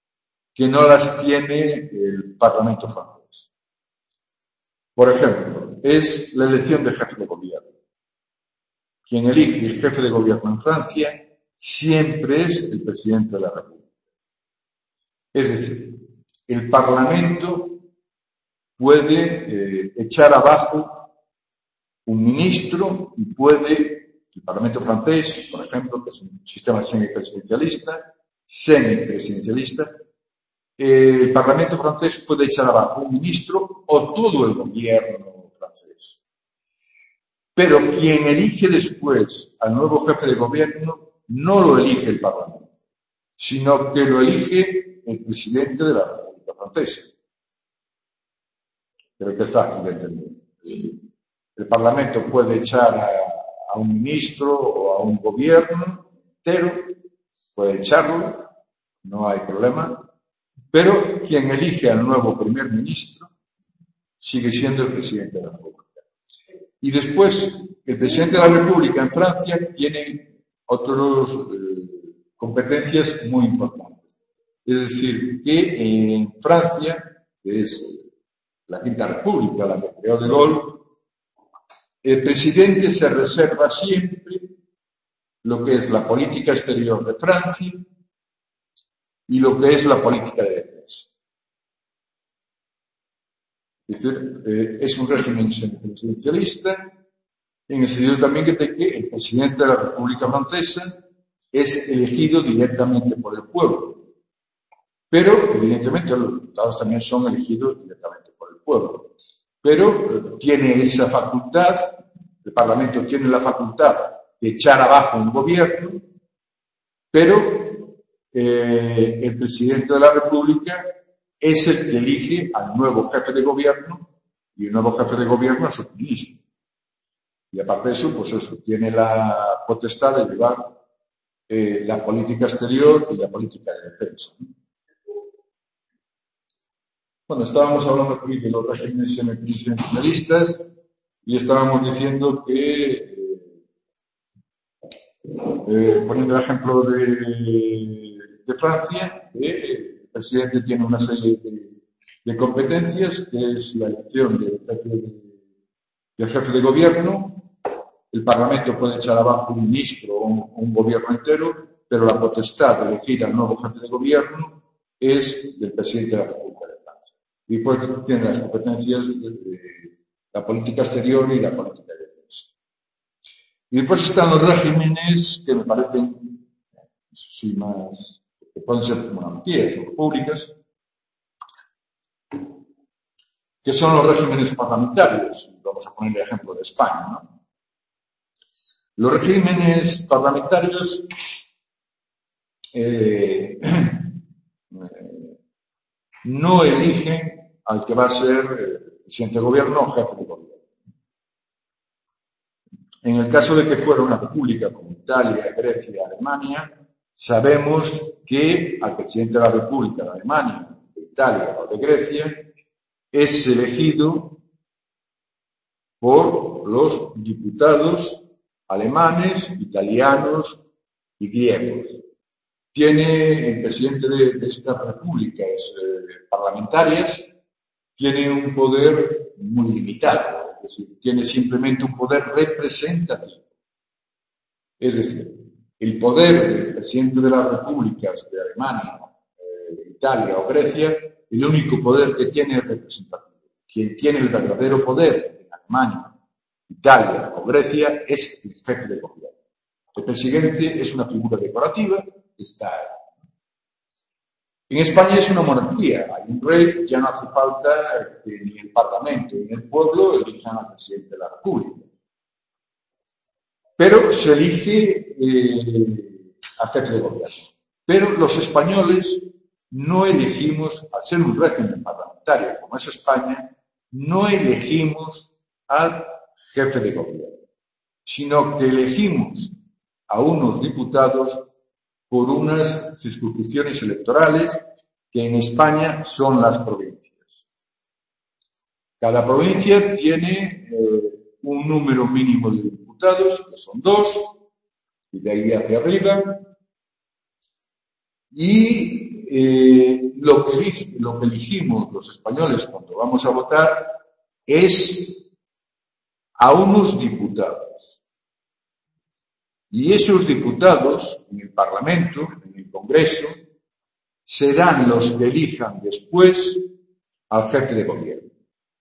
que no las tiene el Parlamento francés. Por ejemplo, es la elección de jefe de gobierno. Quien elige el jefe de gobierno en Francia siempre es el presidente de la República. Es decir, el Parlamento puede eh, echar abajo un ministro y puede, el Parlamento francés, por ejemplo, que es un sistema semipresidencialista, semipresidencialista, eh, el Parlamento francés puede echar abajo un ministro o todo el gobierno francés. Pero quien elige después al nuevo jefe de gobierno no lo elige el Parlamento, sino que lo elige el presidente de la República Francesa. Creo que es fácil de entender. El Parlamento puede echar a, a un ministro o a un gobierno entero, puede echarlo, no hay problema, pero quien elige al nuevo primer ministro sigue siendo el presidente de la República. Y después, el presidente de la República en Francia tiene otras eh, competencias muy importantes. Es decir, que en Francia, que es la Quinta República, la que creó De Gaulle, el presidente se reserva siempre lo que es la política exterior de Francia y lo que es la política de defensa. Es decir, eh, es un régimen semipresidencialista en el sentido también que, te, que el presidente de la República Francesa es elegido directamente por el pueblo. Pero, evidentemente, los diputados también son elegidos directamente por el pueblo. Pero eh, tiene esa facultad, el Parlamento tiene la facultad de echar abajo un gobierno, pero eh, el presidente de la República es el que elige al nuevo jefe de gobierno y el nuevo jefe de gobierno a su ministro. Y aparte de eso, pues eso, tiene la potestad de llevar eh, la política exterior y la política de defensa. Bueno, estábamos hablando aquí de los regímenes semipresidencialistas y estábamos diciendo que, eh, eh, poniendo el ejemplo de, de Francia, que el presidente tiene una serie de, de competencias, que es la elección del jefe de, del jefe de gobierno. El Parlamento puede echar abajo un ministro o un, un gobierno entero, pero la potestad de elegir al nuevo jefe de gobierno es del presidente de la República de Francia. Y pues tiene las competencias de, de la política exterior y la política de defensa. Y después están los regímenes que me parecen, sí, más, que pueden ser monarquías o repúblicas, que son los regímenes parlamentarios. Vamos a poner el ejemplo de España, ¿no? Los regímenes parlamentarios eh, eh, no eligen al que va a ser eh, presidente de gobierno o jefe de gobierno. En el caso de que fuera una república como Italia, Grecia, Alemania, sabemos que al presidente de la República de Alemania, de Italia o de Grecia es elegido por los diputados alemanes, italianos y griegos. Tiene el presidente de, de estas repúblicas eh, parlamentarias, tiene un poder muy limitado, es decir, tiene simplemente un poder representativo. Es decir, el poder del presidente de las repúblicas de Alemania, eh, Italia o Grecia, el único poder que tiene es representativo. Quien tiene el verdadero poder en Alemania, Italia o Grecia es el jefe de gobierno. El presidente es una figura decorativa, está ahí. En España es una monarquía, hay un rey, ya no hace falta que ni el Parlamento ni el pueblo elijan al presidente de la República. Pero se elige eh, al jefe de gobierno. Pero los españoles no elegimos, al ser un régimen parlamentario como es España, no elegimos al jefe de gobierno, sino que elegimos a unos diputados por unas circunscripciones electorales que en España son las provincias. Cada provincia tiene eh, un número mínimo de diputados, que son dos, y de ahí hacia arriba, y eh, lo, que elige, lo que elegimos los españoles cuando vamos a votar es a unos diputados. Y esos diputados, en el Parlamento, en el Congreso, serán los que elijan después al jefe de gobierno.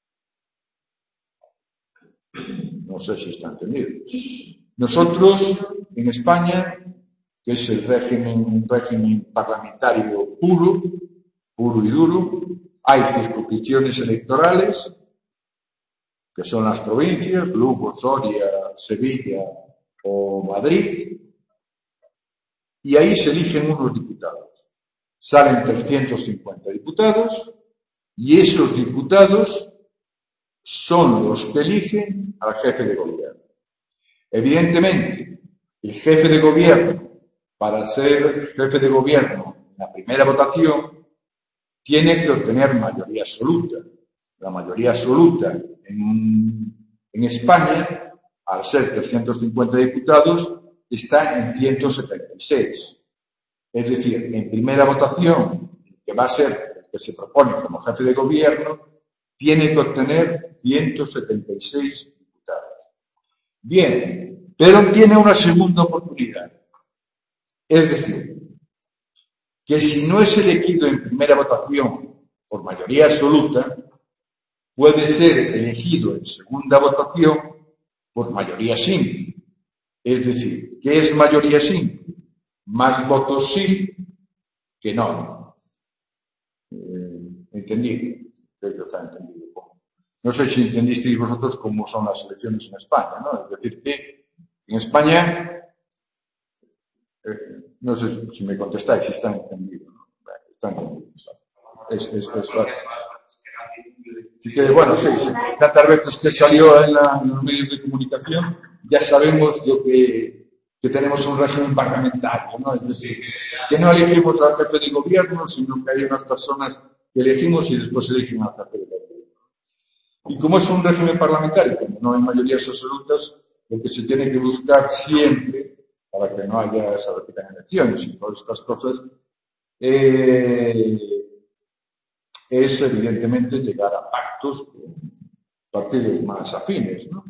No sé si está entendido. Nosotros, en España, que es el régimen, un régimen parlamentario puro, puro y duro, hay circunscripciones electorales, que son las provincias, Lugo, Soria, Sevilla o Madrid, y ahí se eligen unos diputados. Salen trescientos cincuenta diputados, y esos diputados son los que eligen al jefe de gobierno. Evidentemente, el jefe de gobierno, para ser jefe de gobierno en la primera votación, tiene que obtener mayoría absoluta. La mayoría absoluta en, un, en España, al ser trescientos cincuenta diputados, está en ciento setenta y seis. Es decir, en primera votación, el que va a ser el que se propone como jefe de gobierno, tiene que obtener ciento setenta y seis diputados. Bien, pero tiene una segunda oportunidad. Es decir, que si no es elegido en primera votación por mayoría absoluta, puede ser elegido en segunda votación por mayoría simple. Es decir, ¿qué es mayoría simple? Más votos sí que no. Eh, ¿Entendido? Creo que está entendido. No sé si entendisteis vosotros cómo son las elecciones en España, ¿no? Es decir, que en España, eh, no sé si me contestáis si está entendido, ¿no? Está entendido. Es, es, es, Así que, bueno, sí, sí, tantas veces que salió en, la, en los medios de comunicación, ya sabemos lo que, que tenemos un régimen parlamentario, ¿no? Es decir, que no elegimos al jefe de gobierno, sino que hay unas personas que elegimos y después eligen al jefe de gobierno. Y como es un régimen parlamentario, como no hay mayorías absolutas, lo que se tiene que buscar siempre, para que no haya esa repetición de elecciones y todas estas cosas, eh, es evidentemente llegar a pactos con partidos más afines, ¿no?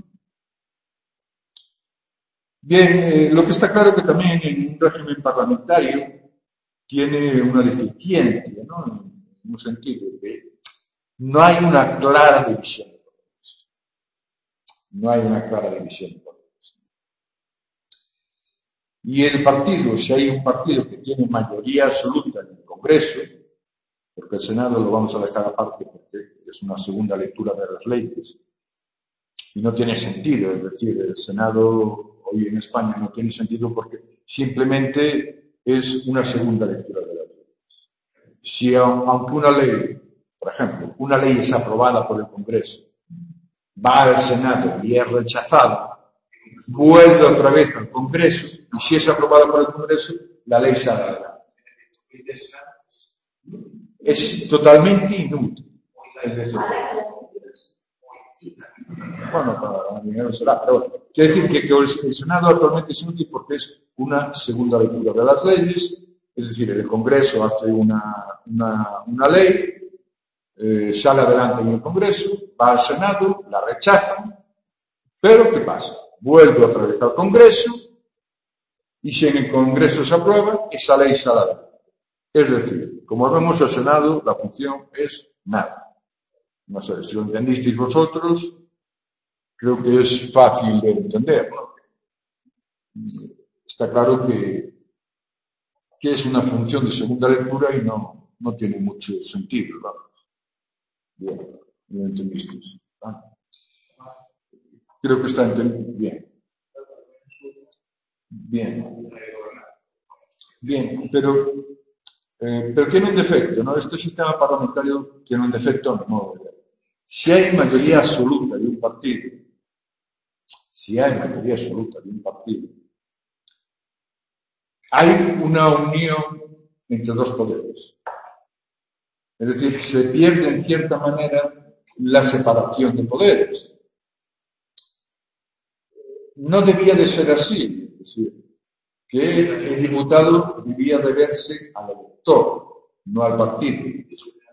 Bien, eh, lo que está claro que también en un régimen parlamentario tiene una deficiencia, ¿no? En un sentido que no hay una clara división de poderes. No hay una clara división de poderes. Y el partido, si hay un partido que tiene mayoría absoluta en el Congreso, porque el Senado lo vamos a dejar aparte porque es una segunda lectura de las leyes y no tiene sentido, es decir, el Senado hoy en España no tiene sentido porque simplemente es una segunda lectura de las leyes. Si aunque una ley, por ejemplo, una ley es aprobada por el Congreso, va al Senado y es rechazada, vuelve otra vez al Congreso y si es aprobada por el Congreso, la ley sale adelante. Es totalmente inútil. Es decir, bueno, para el dinero será, pero bueno, quiere decir que, que el Senado actualmente es inútil porque es una segunda lectura de las leyes, es decir, el Congreso hace una, una, una ley, eh, sale adelante en el Congreso, va al Senado, la rechazan, pero ¿qué pasa? Vuelve otra vez al Congreso y si en el Congreso se aprueba, esa ley sale adelante. Es decir, como vemos el Senado, la función es nada. No sé, si lo entendisteis vosotros, creo que es fácil de entender, ¿no? Está claro que, que es una función de segunda lectura y no, no tiene mucho sentido, ¿no? Bien, lo entendisteis, ¿no? Creo que está entendido. Bien. Bien. Bien, pero... Eh, pero tiene un defecto, ¿no? Este sistema parlamentario tiene un defecto, no. Si hay mayoría absoluta de un partido, si hay mayoría absoluta de un partido, hay una unión entre dos poderes. Es decir, se pierde en cierta manera la separación de poderes. No debía de ser así, es decir, que el diputado debía de verse al elector, no al partido.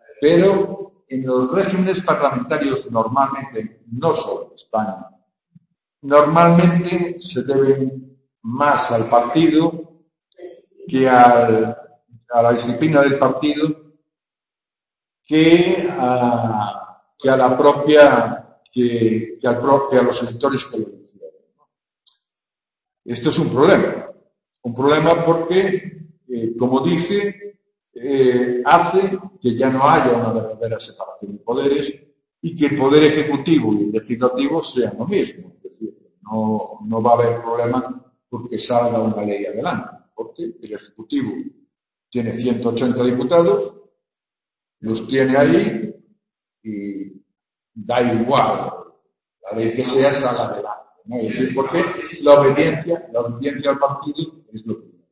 Pero en los regímenes parlamentarios normalmente, no solo en España, normalmente se deben más al partido que al, a la disciplina del partido que a, que a la propia, que, que, al pro, que a los electores que lo hicieron. Esto es un problema. Un problema porque, eh, como dice, eh, hace que ya no haya una verdadera separación de poderes y que el poder ejecutivo y el legislativo sean lo mismo. Es decir, no, no va a haber problema porque salga una ley adelante, porque el ejecutivo tiene ciento ochenta diputados, los tiene ahí y da igual la ley que sea, sale adelante, ¿no? Es decir, porque la obediencia, la obediencia al partido es lo que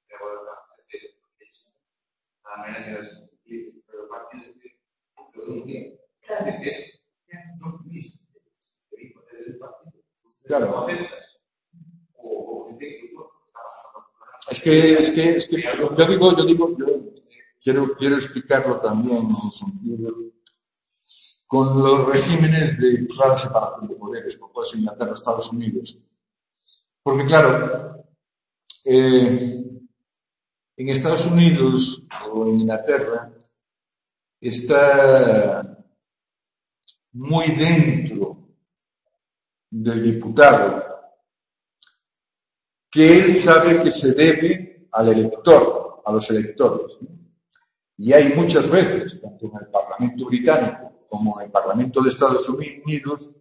claro. Es que, es que, es que, yo digo, yo digo, yo quiero, quiero explicarlo también en un sentido con los regímenes de clara separación de poderes, como puede ser Inglaterra, Estados Unidos. Porque claro, eh, en Estados Unidos o en Inglaterra está muy dentro del diputado que él sabe que se debe al elector, a los electores, ¿no? Y hay muchas veces, tanto en el Parlamento británico como en el Parlamento de Estados Unidos,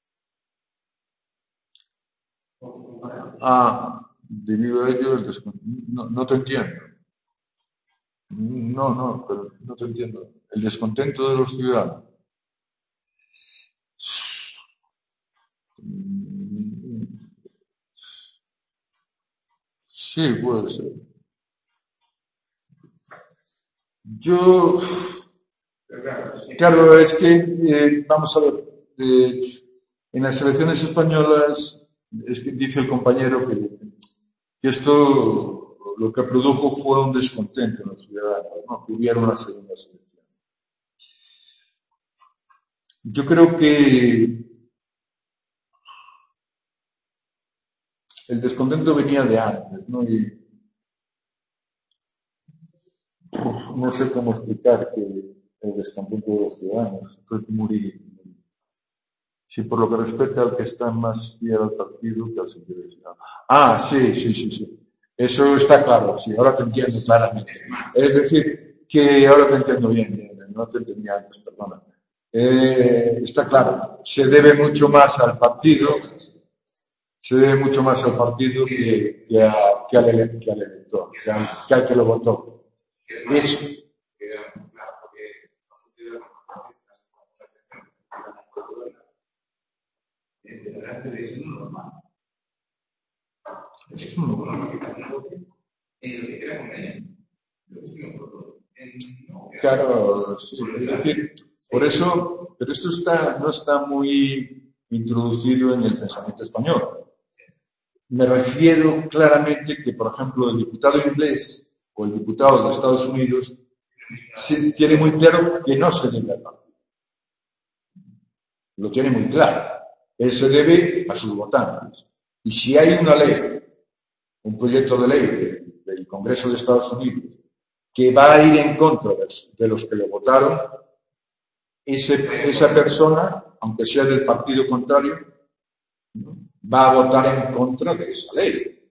ah, debido a ello, el descontento, no, no te entiendo. No, no, pero no te entiendo. El descontento de los ciudadanos. Sí, puede ser. Yo, claro, es que, eh, vamos a ver, eh, en las elecciones españolas, es que dice el compañero que, que esto lo que produjo fue un descontento en los ciudadanos, ¿no? Que hubiera una segunda elección. Yo creo que el descontento venía de antes, ¿no? Y uf, no sé cómo explicar que el descontento de los ciudadanos. Esto es muy... Sí, por lo que respecta al que está más fiel al partido que al sentido de ciudadano. Ah, sí, sí, sí, sí. Eso está claro, sí, ahora te entiendo claramente. Es decir, que ahora te entiendo bien, bien, no te entendía antes, perdona. Eh, está claro, se debe mucho más al partido, se debe mucho más al partido que, que, a, que, al, ele, que al elector, que al, que al que lo votó. Eso. Es un normal. Es un normal. Claro, sí, es decir, por eso, pero esto está, no está muy introducido en el pensamiento español. Me refiero claramente que, por ejemplo, el diputado inglés o el diputado de Estados Unidos sí, tiene muy claro que no se debe al partido. Lo tiene muy claro. Él se debe a sus votantes. Y si hay una ley, un proyecto de ley del, del Congreso de Estados Unidos que va a ir en contra de, de los que lo votaron, ese, esa persona, aunque sea del partido contrario, ¿no?, va a votar en contra de esa ley.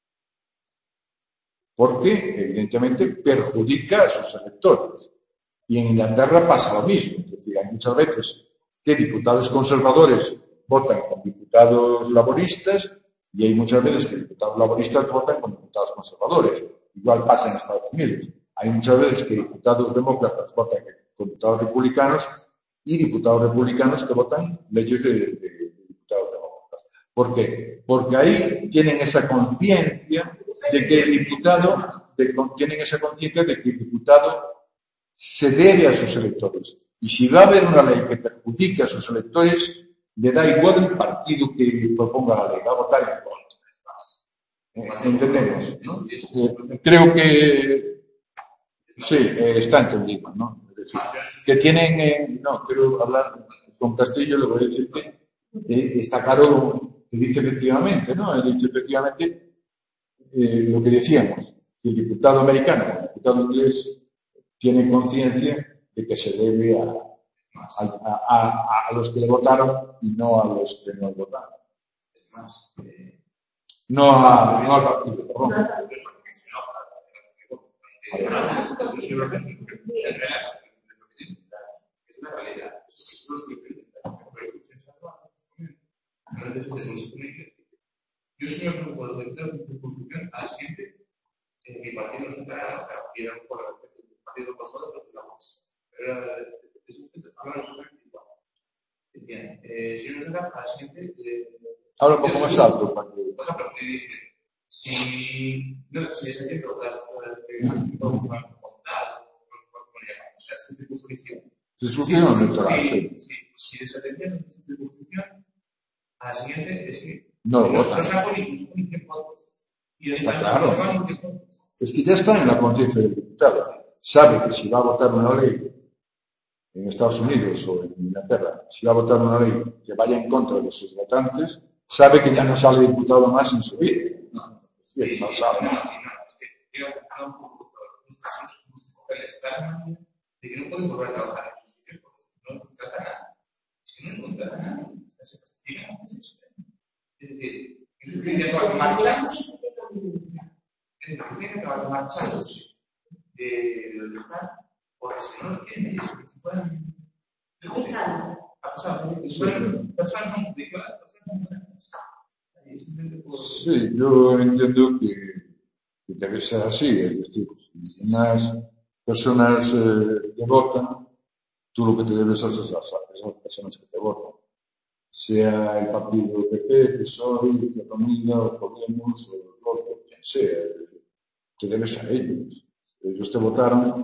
Porque, evidentemente, perjudica a sus electores. Y en Inglaterra pasa lo mismo. Es decir, hay muchas veces que diputados conservadores votan con diputados laboristas y hay muchas veces que diputados laboristas votan con diputados conservadores. Igual pasa en Estados Unidos. Hay muchas veces que diputados demócratas votan con diputados republicanos y diputados republicanos que votan leyes de, de, de diputados demócratas. ¿Por qué? Porque ahí tienen esa conciencia de que el diputado, de, tienen esa conciencia de que el diputado se debe a sus electores. Y si va a haber una ley que perjudique a sus electores, le da igual el partido que proponga la ley, va a votar en contra. Eh, ¿Entendemos? ¿No? Eh, creo que sí, eh, está entendido, ¿no? Es decir, que tienen, eh, no, quiero hablar con Castillo, le voy a decir que eh, está claro que dice efectivamente, ¿no? Él dice efectivamente eh, lo que decíamos, que el diputado americano, el diputado inglés, tiene conciencia de que se debe a, a, a, a los que le votaron y no a los que no votaron. Es más, eh, no, a, no al partido, perdón. Es una realidad. Yo soy un grupo de sectores de construcción al siguiente. Mi partido no se entrará, o sea, vieron por el partido pasado, pues la bolsa. Pero es un tema absolutamente igual. Decían, si no se entra al siguiente. Ahora un poco más alto. Por ejemplo, me dice, si no, si es aquí, las vamos a contar, o sea, es circunscripción. Circunscripción electoral, sí. Sí, si desatendían esta circunscripción, a la siguiente es que no lo no votan. saco ni cien votos. Y está claro. Es que ya está en la conciencia del diputado. Sabe que si va a votar una ley en Estados Unidos o en Inglaterra, si va a votar una ley que vaya en contra de sus votantes, sabe que ya no sale diputado más en su vida. No, sí, no sabe. No, no, es que creo que cada un poco los casos municipales tan de que no pueden volver a trabajar en sus sitios porque no les contrata nada. Es que no les contrata nada. Se castigan, no existe. Es decir, eso tiene que acabar marchándose. Es decir, tiene que acabar marchándose de donde están, porque si no los quieren ellos, que se puedan. A pesar de que son personas muy complicadas, personas muy grandes. Sí, yo entiendo que, que debe ser así, es decir, si unas personas eh, te votan, tú lo que te debes hacer es a esas personas que te votan, sea el partido P P, P S O E, Izquierda Unida, o Podemos, o o quien sea, es decir, te debes a ellos. Ellos te votaron.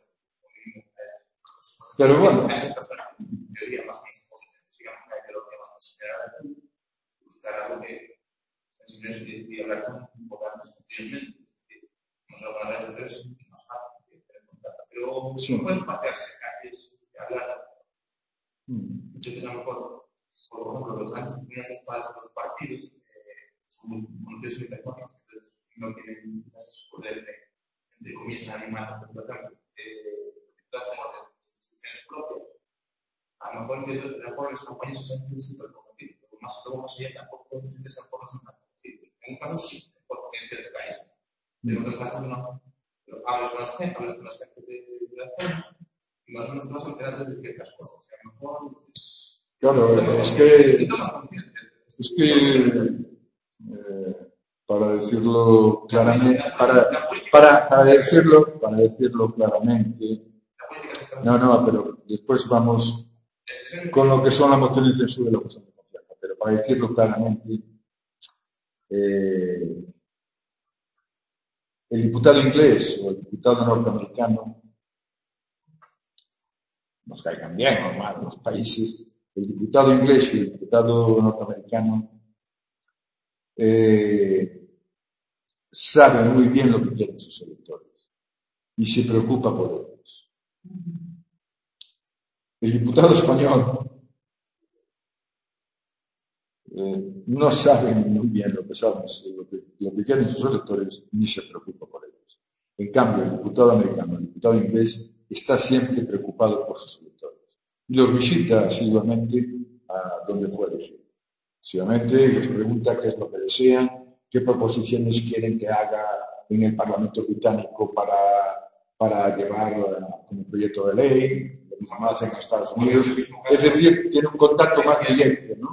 Pero bueno. Esas personas, yo diría más que sigan una ideología más considerada, buscar algo que y hablar con votantes continuamente. Nos lo van a hacer es mucho más fácil tener contacto. Pero si no puedes patearse calles y hablar, entonces a lo mejor, por ejemplo, los grandes que tienen esas padres de los partidos son muy conocidos y económicos, entonces no tienen ese poder de, de comienza a animar, por ejemplo, las instituciones propias. A lo mejor entiendo, a lo mejor las compañías se sienten súper conocidos, pero más luego más allá tampoco pueden sentirse a lo mejor son tan conocidos. En un caso sí, por potencia de país, pero en otros casos no. Pero hablas con la gente, hablas con la gente de la zona, y más o menos vas enterando de ciertas cosas. A lo mejor es. Claro, es que. Es que. Eh, para decirlo claramente, para, para, para decirlo, para decirlo claramente, no, no, pero después vamos con lo que son las mociones de censura y la cuestión de confianza, pero para decirlo claramente, eh, el diputado inglés o el diputado norteamericano, nos caigan bien o mal los países, el diputado inglés y el diputado norteamericano eh, saben muy bien lo que quieren sus electores y se preocupa por ellos. El diputado español eh, no sabe muy bien lo que saben, lo que, lo que quieren sus electores ni se preocupa por ellos. En cambio, el diputado americano, el diputado inglés, está siempre preocupado por sus electores y los visita asiduamente a donde fue elegido. Asiduamente les pregunta qué es lo que desean, qué proposiciones quieren que haga en el Parlamento británico para, para llevar uh, como proyecto de ley, lo mismo hacen en Estados Unidos. Es decir, tiene un contacto más directo, ¿no?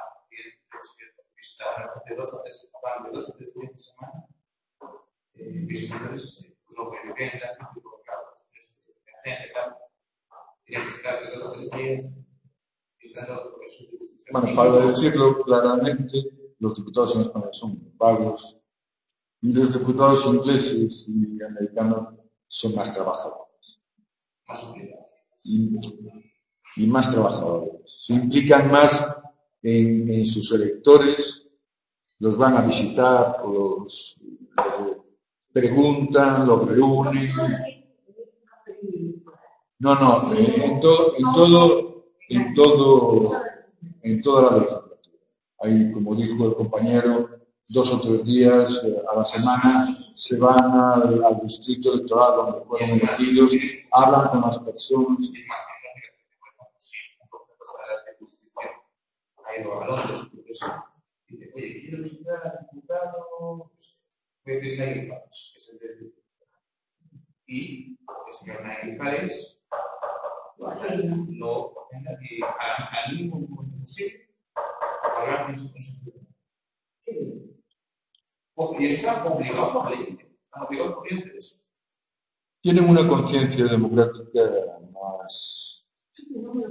De dos a tres, de dos a tres días de semana, visitadores, pues lo que viviendas, claro, la gente, claro, tienen que estar de dos a tres días visitando. Bueno, para decirlo claramente, los diputados en España son pagos y los diputados ingleses y americanos son más trabajadores. Más obligados. Y, y más trabajadores. Se implican más en, en sus electores, los van a visitar, los eh, preguntan, los reúnen. No, no, en, en, to, en todo, en todo, en toda la legislatura. Ahí, como dijo el compañero, dos o tres días eh, a la semana se van al, al distrito electoral donde fueron elegidos, hablan con las personas. Es más tecnológica que bueno, sí, un proceso de justicia ha ido a Londres, por eso dice, oye, quiero visitar al diputado, voy a decir Nair Fares, que es el de y el señor Nair Fares lo ordena que al mínimo momento posible hablar con su consejo. Y están obligados por ley, están obligados por ley de eso. Tienen una conciencia democrática más. Sí.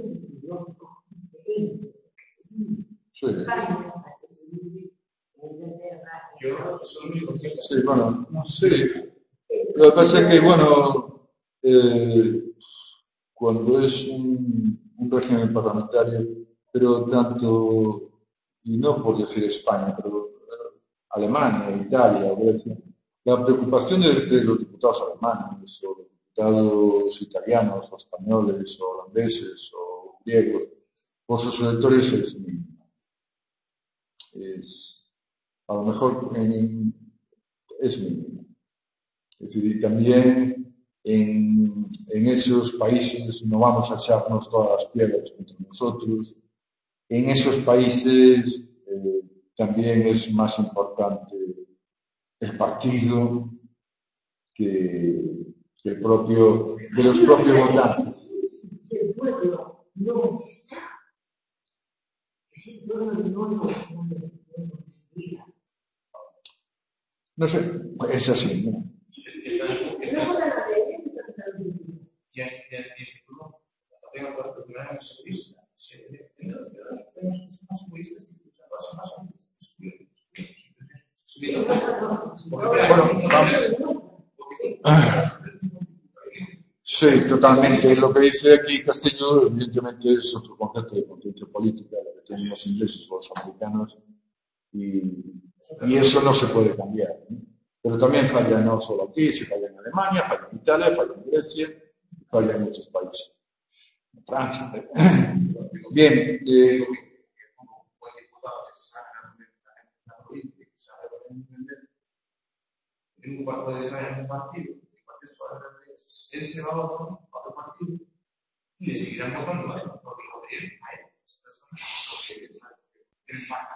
Yo soy muy consciente. Sí, bueno, no sé. Lo que pasa es que, bueno, eh, cuando es un, un régimen parlamentario, pero tanto, y no por decir España, pero eh, Alemania, Italia, Grecia, la preocupación de, de los diputados alemanes, o los diputados italianos, o españoles, o holandeses, o griegos, por sus electores es mínima. Es, a lo mejor en, es mínima. Es decir, y también en, en esos países no vamos a echarnos todas las piedras contra nosotros. En esos países eh, también es más importante el partido que, que el propio, que los propios votantes. Si el pueblo no está, si el pueblo no lo considera. No sé, es así, ¿no? Y incluso hasta tengo que recuperar el servicio. Se depende de los ciudadanos, tenemos que ser más egoístas, incluso más amigos. Bueno, vamos. Sí, totalmente. Lo que dice aquí Castillo, evidentemente, es otro concepto de conciencia política, lo que tienen los ingleses o los americanos, y, y eso no se puede cambiar, ¿no? Pero también falla no solo aquí, se falla en Alemania, falla en Italia, falla en Grecia, falla en muchos países. En Francia. Bien. Eh, un cuarto de saber en un partido, él se va a votar a otro partido y le seguirán votando a él, porque lo tienen a él. Esa persona que es más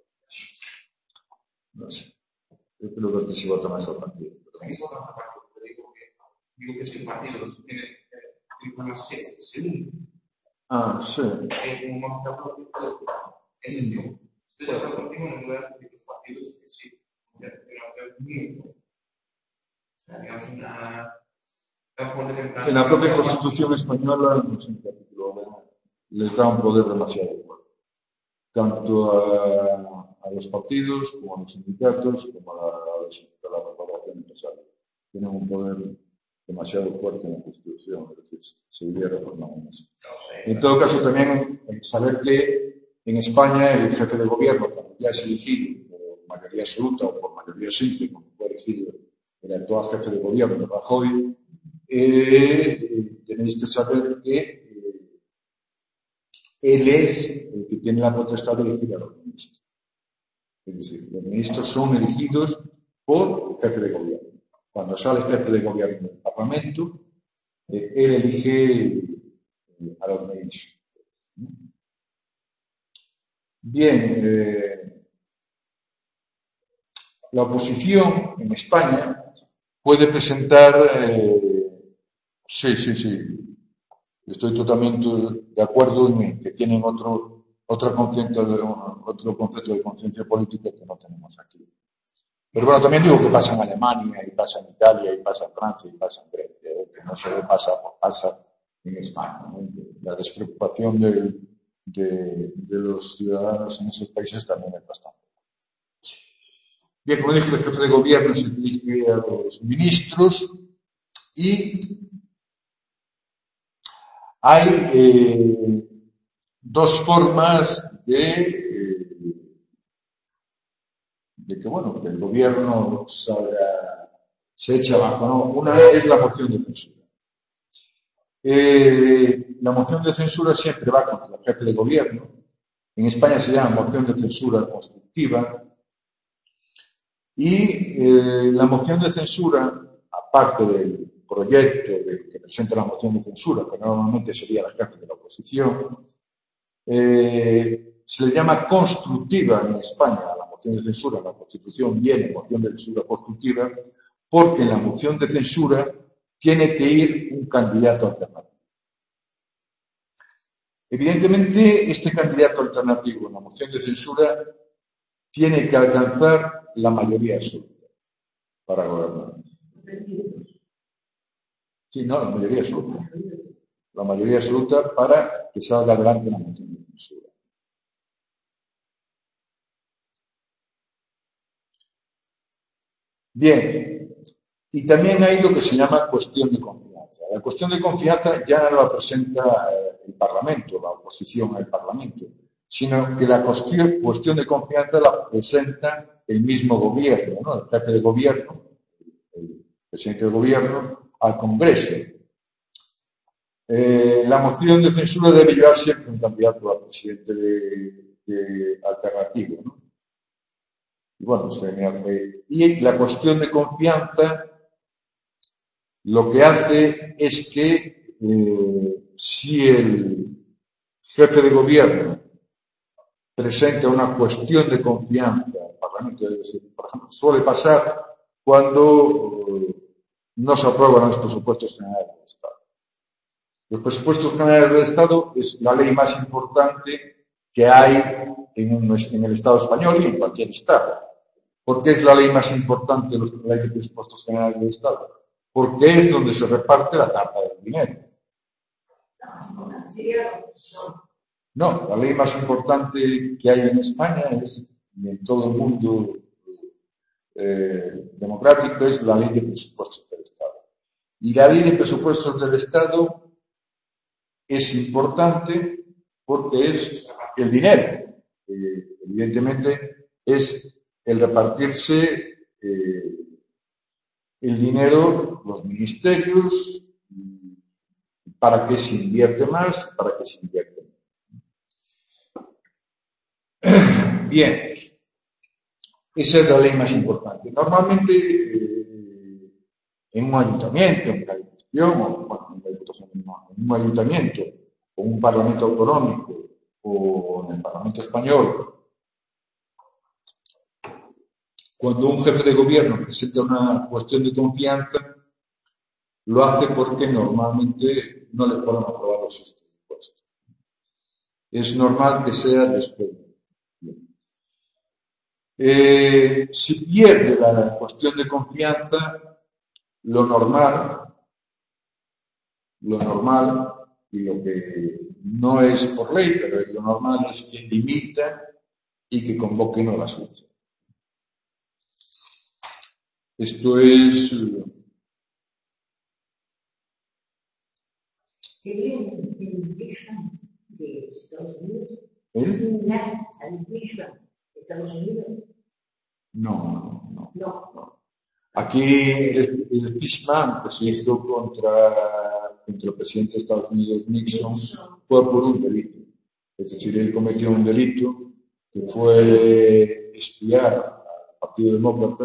no sé. Yo creo que se vota más al partido. Aquí se vota más al partido, pero digo que, digo que si el partido tiene una sexta, segundo. Ah, sí. En un mapa propio, es el tío. Estoy de acuerdo contigo en el lugar de los partidos que sí, o sea, pero muy fuerte. Una... En la propia Constitución española, no sé en qué artículo, les da un poder demasiado fuerte, tanto a, a los partidos, como a los sindicatos, como a la, a los, a la corporación empresarial. Tienen un poder demasiado fuerte en la Constitución, es decir, se debería reformar más. En todo caso, también saber que en España el jefe de gobierno, cuando ya es elegido por mayoría absoluta o por mayoría simple, como fue elegido el actual jefe de gobierno, Rajoy, eh, tenéis que saber que eh, él es el que tiene la potestad de elegir a los ministros. Es decir, los ministros son elegidos por el jefe de gobierno. Cuando sale el jefe de gobierno del Parlamento, eh, él elige eh, a los ministros. Bien, eh, la oposición en España puede presentar, eh, sí, sí, sí, estoy totalmente de acuerdo en que tienen otro, otro, concepto de, otro concepto de conciencia política que no tenemos aquí. Pero bueno, también digo que pasa en Alemania, y pasa en Italia, y pasa en Francia, y pasa en Grecia, ¿eh? Que no solo pasa, pasa en España, ¿no? La despreocupación de, de, de los ciudadanos en esos países también es bastante. Bien, como dije, el jefe de gobierno se dirige a los ministros y hay eh, dos formas de, eh, de que, bueno, que el gobierno salga, se eche abajo, ¿no? Una es la moción de censura. Eh, la moción de censura siempre va contra el jefe de gobierno En España se llama moción de censura constructiva. Y eh, la moción de censura, aparte del proyecto de, que presenta la moción de censura, que normalmente sería la jefe de la oposición, eh, se le llama constructiva en España a la moción de censura. En la Constitución viene moción de censura constructiva porque en la moción de censura tiene que ir un candidato alternativo. Evidentemente, este candidato alternativo en la moción de censura tiene que alcanzar la mayoría absoluta para gobernar. Sí, no, la mayoría absoluta. La mayoría absoluta para que salga adelante la moción de censura. Bien, y también hay lo que se llama cuestión de confianza. La cuestión de confianza ya no la presenta el Parlamento, la oposición al Parlamento, sino que la cuestión, cuestión de confianza la presenta el mismo gobierno, ¿no? El jefe de gobierno, el presidente del gobierno, al Congreso. Eh, la moción de censura debe llevar siempre un candidato a presidente de, de alternativo, ¿no? Y bueno, se me, y la cuestión de confianza lo que hace es que eh, si el jefe de gobierno presenta una cuestión de confianza al Parlamento, es decir, por ejemplo, suele pasar cuando eh, no se aprueban los presupuestos generales del Estado. Los presupuestos generales del Estado es la ley más importante que hay en, un, en el Estado español y en cualquier Estado. ¿Por qué es la ley más importante de los la ley de presupuestos generales del Estado? Porque es donde se reparte la tarta del dinero. No, la ley más importante que hay en España es, y en todo el mundo eh, democrático, es la ley de presupuestos del Estado. Y la ley de presupuestos del Estado es importante porque es el dinero. Eh, evidentemente, es el repartirse eh, el dinero, los ministerios, para que se invierte más, para que se invierte menos. Bien, esa es la ley más importante. Normalmente, eh, en un ayuntamiento, en una diputación, o bueno, en, una diputación, en un ayuntamiento, o un parlamento autonómico, o en el Parlamento español, cuando un jefe de gobierno presenta una cuestión de confianza, lo hace porque normalmente no le fueron aprobados sus presupuestos. Es normal que sea después. Eh, si pierde la cuestión de confianza, lo normal, lo normal, y lo que no es por ley, pero lo normal es que dimita y que convoque nuevas elecciones. Esto es... ¿Sería el impeachment de Estados Unidos? ¿Eh? ¿Similar al impeachment de Estados Unidos? No, no, No. no. Aquí el, el impeachment que se hizo contra, contra el presidente de Estados Unidos, Nixon, fue por un delito. Es decir, él cometió un delito que fue espiar al Partido Demócrata.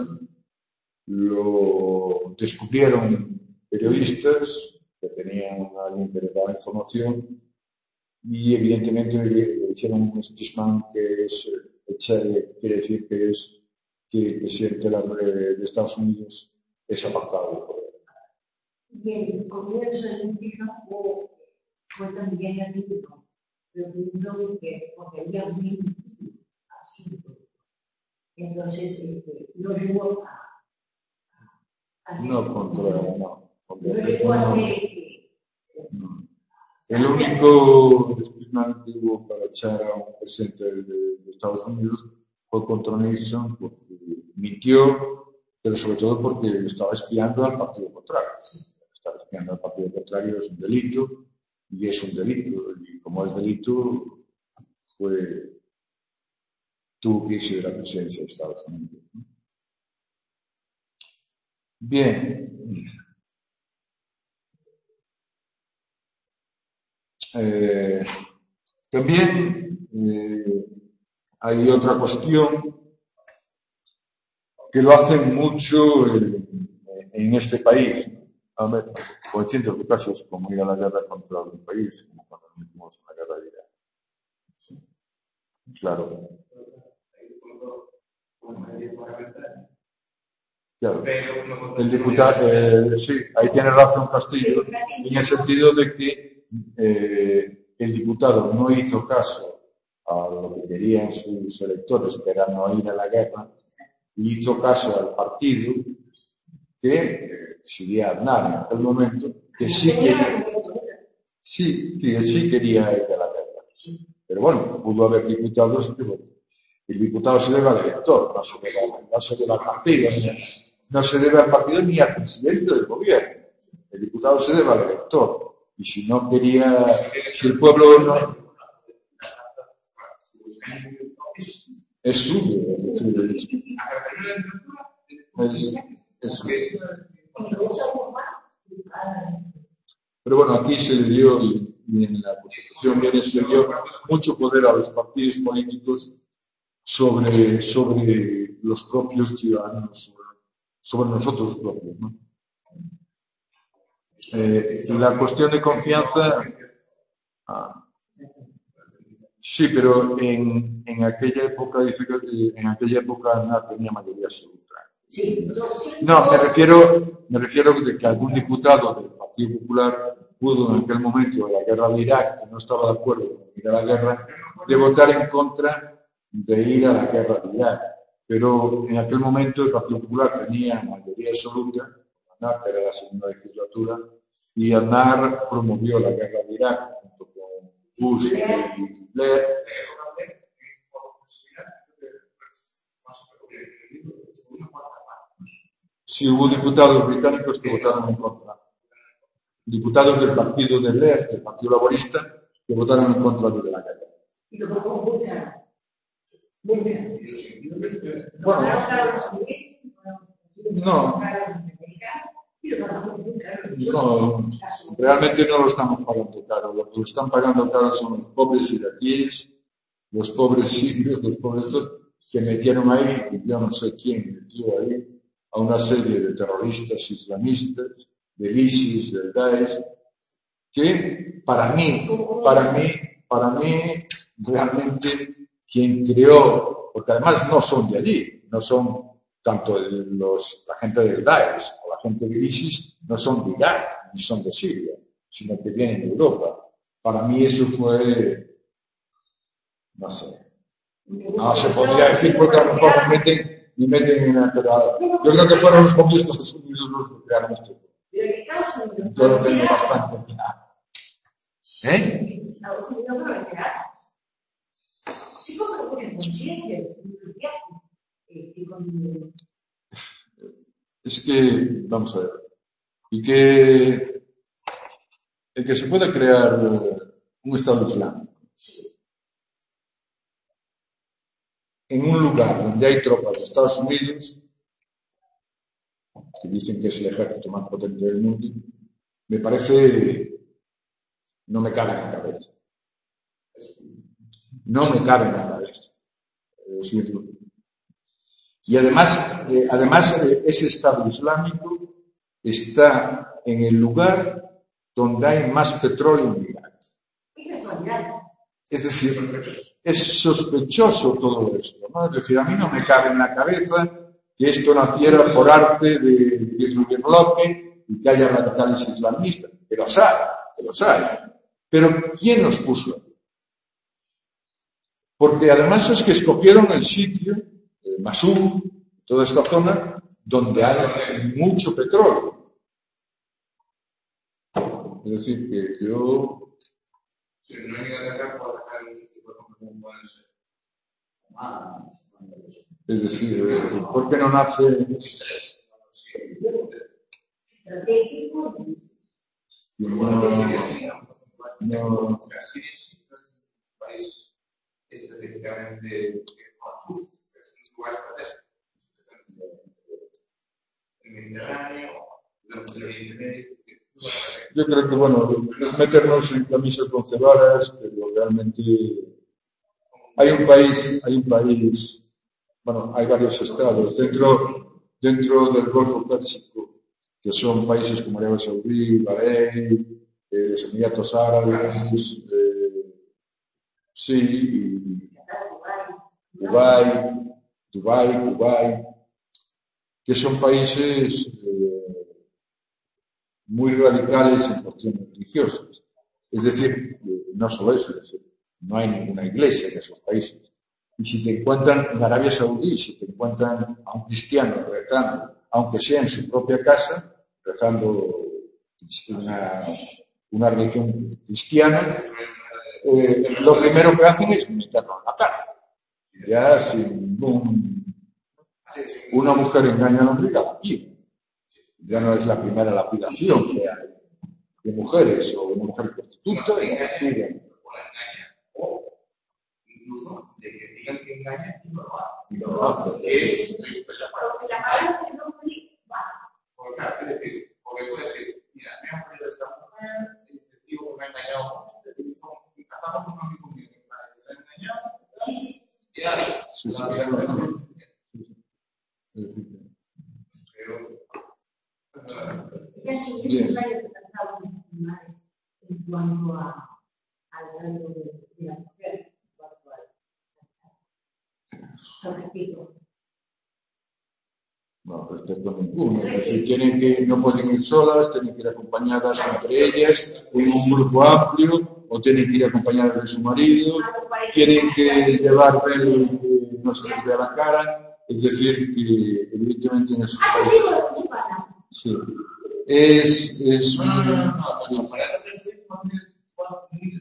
Lo descubrieron periodistas que tenían a alguien que les daba información y evidentemente le hicieron un impeachment que es echar, quiere decir que es que el presidente de Estados Unidos es apartado del poder. Y el Congreso del impeachment fue, fue también el título, el título que porque había un asunto. Entonces, este, no llegó a No, contra, no. Contra no llegó a ser. No. El único impeachment que hubo para echar a un presidente de, de Estados Unidos fue contra Nixon, porque mintió, pero sobre todo porque estaba espiando al partido contrario. Estar espiando al partido contrario es un delito, y es un delito, y como es delito, fue, tuvo que irse de la presidencia de Estados Unidos. Bien. Eh, también eh, hay otra cuestión que lo hacen mucho en, en este país. A ver, por ejemplo, casos como ir a la guerra contra un país, como cuando nos metimos en la guerra de Irak. Sí. Claro. Claro. El diputado, eh, sí, ahí tiene razón Castillo, en el sentido de que eh, el diputado no hizo caso a lo que querían sus electores, que era no ir a la guerra, y hizo caso al partido que eh, sería Aznar en aquel momento, que sí quería, sí, que sí quería ir a la guerra. Pero bueno, pudo haber diputados que bueno, el diputado se debe al elector, no se debe, no se debe al partido, ni, no se debe al partido ni al presidente del gobierno. El diputado se debe al elector. Y si no quería, si el pueblo no, es suyo, es suyo. Es, es suyo. Pero bueno, aquí se le dio, y en la Constitución viene, se le dio mucho poder a los partidos políticos sobre, sobre los propios ciudadanos, sobre, sobre nosotros propios, ¿no? Eh, la cuestión de confianza, ah, sí, pero en, en aquella época, dice que en aquella época no tenía mayoría absoluta. No, me refiero, me refiero de que algún diputado del Partido Popular pudo en aquel momento de la guerra de Irak, que no estaba de acuerdo con ir a la guerra, de votar en contra de ir a la guerra de Irak. Pero en aquel momento el Partido Popular tenía mayoría absoluta, Aznar era la segunda legislatura, y Aznar promovió la guerra de Irak junto con Bush y Blair. Sí, hubo diputados británicos que votaron en contra. Diputados del partido de Blair, del Partido Laborista, que votaron en contra de la guerra. Y lo pongo muy bien. Muy bien. Bueno, no, no, realmente no lo estamos pagando caro. Lo que lo están pagando caro son los pobres iraquíes, los pobres sirios, los pobres estos que metieron ahí, y yo no sé quién metió ahí, a una serie de terroristas islamistas, del ISIS, del Daesh, que para mí, para mí, para mí, realmente quien creó, porque además no son de allí, no son tanto los, la gente del Daesh o la gente del ISIS, no son de Irak, ni son de Siria, sino que vienen de Europa. Para mí eso fue, no sé, no se podría decir porque a lo mejor me meten y meten en una temporada. Yo creo que fueron los propios Estados Unidos los que crearon esto. Yo lo tengo bastante claro. ¿Eh? Estados Unidos no lo crearon. Sí, con mucha conciencia, es que, vamos a ver, y que el que se pueda crear un Estado Islámico en un lugar donde hay tropas de Estados Unidos, que dicen que es el ejército más potente del mundo, me parece, no me cabe en la cabeza. No me cabe en la cabeza. Es decir, y además, eh, además eh, ese Estado Islámico está en el lugar donde hay más petróleo en Irak. Es decir, es sospechoso todo esto, ¿no? Es decir, a mí no me cabe en la cabeza que esto naciera por arte de de bloque y que haya radicales islamistas. Que los hay, que los hay. Pero ¿quién los puso aquí? Porque además es que escogieron el sitio, el Masú, toda esta zona, donde hay mucho petróleo. Es decir, que yo... Si no hay nada acá, puedo atacar en un sitio como un buen ser. Es decir, ¿por qué no nace? No, no, o sea, Siria sí no es un país específicamente confuso, es un lugar estratégico. El Mediterráneo, el Oriente Medio. Yo creo que, bueno, es meternos en camisas con cebaras, pero realmente hay un país, hay un país, bueno, hay varios estados dentro, dentro del Golfo Pérsico, que son países como Arabia Saudí, Bahrein, eh, los Emiratos Árabes, eh, sí, y Dubái, Dubái, Dubái, que son países eh, muy radicales en cuestiones religiosas. Es decir, eh, no solo eso, es decir, no hay ninguna iglesia en esos países. Y si te encuentran en Arabia Saudí, si te encuentran a un cristiano rezando, aunque sea en su propia casa, rezando una, una religión cristiana, eh, lo primero que hacen es meterlo en la cárcel. Ya sin ningún... Una mujer engaña a la hombre y la lapidan. Ya no es la primera lapidación que hay de mujeres o de una mujer prostituta y la lapidan. O incluso de que digan que engaña y no lo hace. Y no lo hace. Es esto llamado. Porque claro, es decir, porque puede decir, mira, me han podido esta mujer, este tío me ha engañado con este tío, estamos con un amigo mío que me ha engañado, y ya, Sí, sí. la vida no es Sí, sí. pero Ya que muchos años se trataban de tribunales en cuanto a, al rango de, de la mujer, en cuanto al, al respeto. No, respecto a ninguno. Es decir, tienen que, no pueden ir solas, tienen que ir acompañadas entre ellas, en un grupo amplio, o tienen que ir acompañadas de su marido, tienen que llevar velo y que no se les vea la cara. Es decir, que evidentemente en esos países. Sí. Es, es no, no, no, no, no, no, para hacer más o menos, más o menos,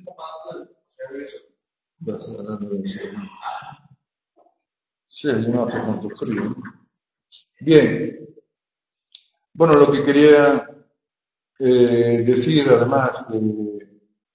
o sea, eso. Sí, yo no hace tanto frío. Bien. Bueno, lo que quería eh, decir, además, de,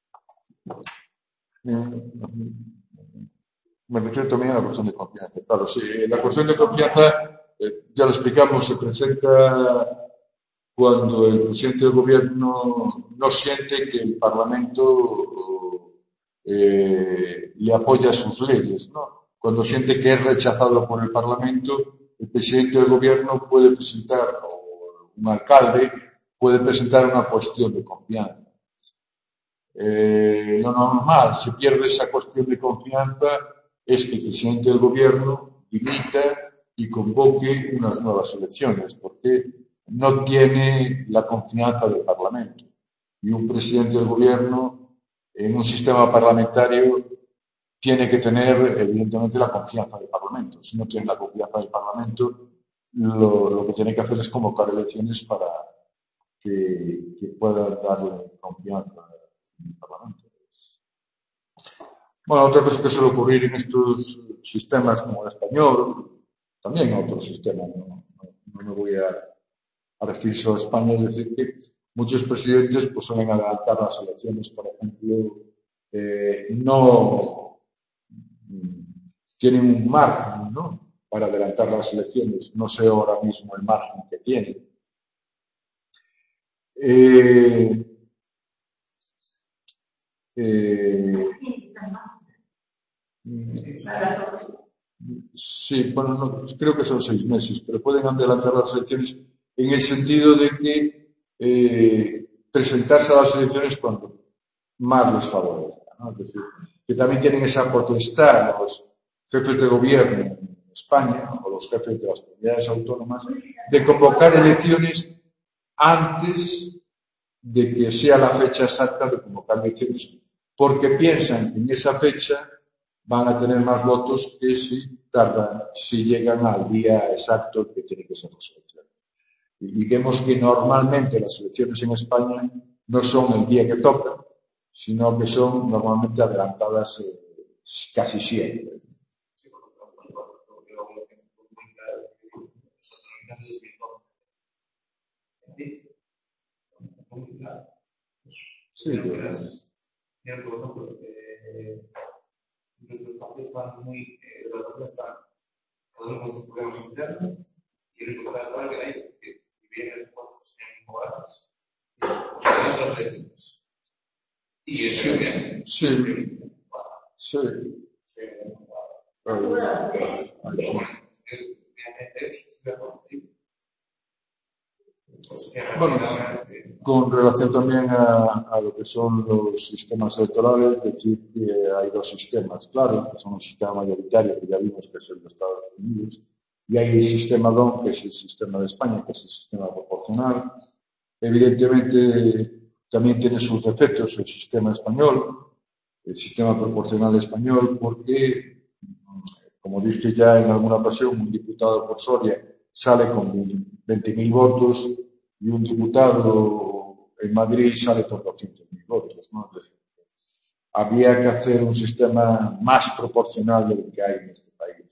eh, me refiero también a la cuestión de confianza. Claro, sí, la cuestión de confianza, eh, ya lo explicamos, se presenta cuando el presidente del gobierno no siente que el Parlamento eh, le apoya sus leyes, ¿no? Cuando siente que es rechazado por el Parlamento, el presidente del gobierno puede presentar, o un alcalde puede presentar una cuestión de confianza. Eh, lo normal, si pierde esa cuestión de confianza, es que el presidente del gobierno dimita y convoque unas nuevas elecciones, porque no tiene la confianza del Parlamento. Y un presidente del gobierno, en un sistema parlamentario, tiene que tener, evidentemente, la confianza del Parlamento. Si no tiene la confianza del Parlamento, lo, lo que tiene que hacer es convocar elecciones para que, que puedan darle confianza al Parlamento. Bueno, otra cosa que suele ocurrir en estos sistemas como el español, también en otros sistemas, no, no, no me voy a, a referir solo a España, es decir, que muchos presidentes pues, suelen adelantar las elecciones, por ejemplo, eh, no tienen un margen, ¿no?, para adelantar las elecciones. No sé ahora mismo el margen que tienen. Eh, eh, Sí, bueno, no, creo que son seis meses, pero pueden adelantar las elecciones en el sentido de que eh, presentarse a las elecciones cuando más les favorezca, ¿no? Es decir, que también tienen esa potestad los jefes de gobierno en España o los jefes de las comunidades autónomas de convocar elecciones antes de que sea la fecha exacta de convocar elecciones, porque piensan que en esa fecha van a tener más votos que si tardan, si llegan al día exacto que tiene que ser las elecciones. Y, y vemos que normalmente las elecciones en España no son el día que toca, sino que son normalmente adelantadas eh, casi siempre. Sí, pero por ejemplo, eh, nuestros partidos van muy, eh, las personas están, tenemos problemas internos, y el único que está es que hay es que vienen los impuestos que tienen cobrados, pues hay otras elecciones. Y eso es bien. Sí, sí. Eh, Bueno, con relación también a, a lo que son los sistemas electorales, decir que hay dos sistemas, claro, que son un sistema mayoritario, que ya vimos que es el de Estados Unidos, y hay el sistema D O M, que es el sistema de España, que es el sistema proporcional. Evidentemente, también tiene sus defectos el sistema español, el sistema proporcional español, porque, como dije ya en alguna ocasión, un diputado por Soria sale con veinte mil votos y un diputado en Madrid sale con doscientos mil votos, ¿no? Entonces, había que hacer un sistema más proporcional del que hay en este país.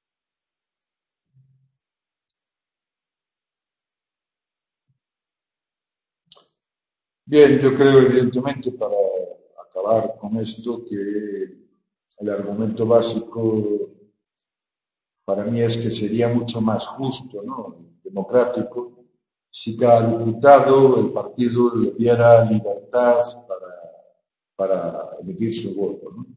Bien, yo creo, evidentemente, para acabar con esto, que el argumento básico para mí es que sería mucho más justo, ¿no?, democrático, si cada diputado, el partido, le diera libertad para, para emitir su voto, ¿no?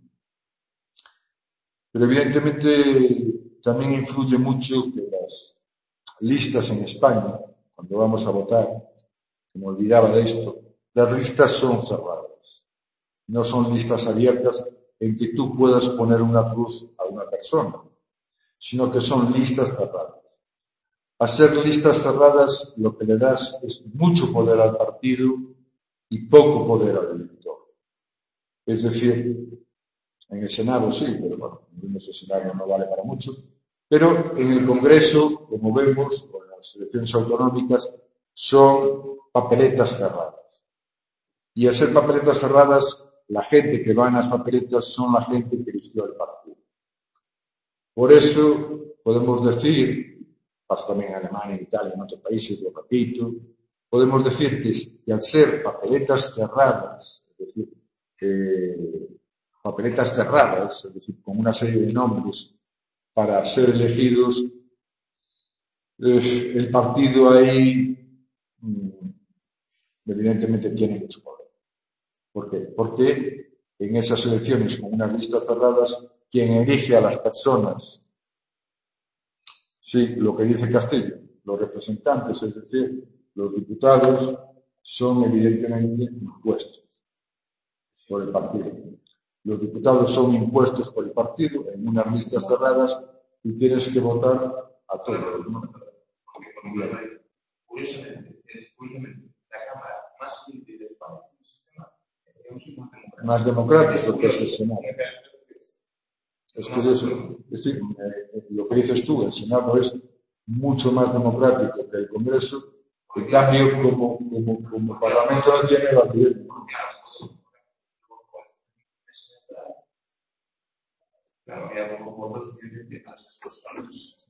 Pero evidentemente también influye mucho que las listas en España, cuando vamos a votar, que me olvidaba de esto, las listas son cerradas, no son listas abiertas en que tú puedas poner una cruz a una persona, sino que son listas cerradas. A ser listas cerradas, lo que le das es mucho poder al partido y poco poder al elector. Es decir, en el Senado sí, pero bueno, el Senado no vale para mucho, pero en el Congreso, como vemos, con las elecciones autonómicas, son papeletas cerradas. Y al ser papeletas cerradas, la gente que va en las papeletas son la gente que eligió el partido. Por eso podemos decir, pasa también en Alemania, en Italia, en otros países, lo repito, podemos decir que, que al ser papeletas cerradas, es decir, eh, papeletas cerradas, es decir, con una serie de nombres para ser elegidos, eh, el partido ahí mmm, evidentemente tiene mucho poder. ¿Por qué? Porque en esas elecciones con unas listas cerradas, quien elige a las personas, sí, lo que dice Castillo, los representantes, es decir, los diputados, son evidentemente impuestos por el partido. Los diputados son impuestos por el partido en unas listas cerradas y tienes que votar a todos, ¿no? Curiosamente, es curiosamente la Cámara más limpia de España, el sistema más democrático que es el Senado. Es curioso. Es decir, eh, lo que dices tú, el Senado es mucho más democrático que el Congreso, en cambio, como, como, como Parlamento no tiene la gobierno. Claro, había como votos suficientes a las cosas.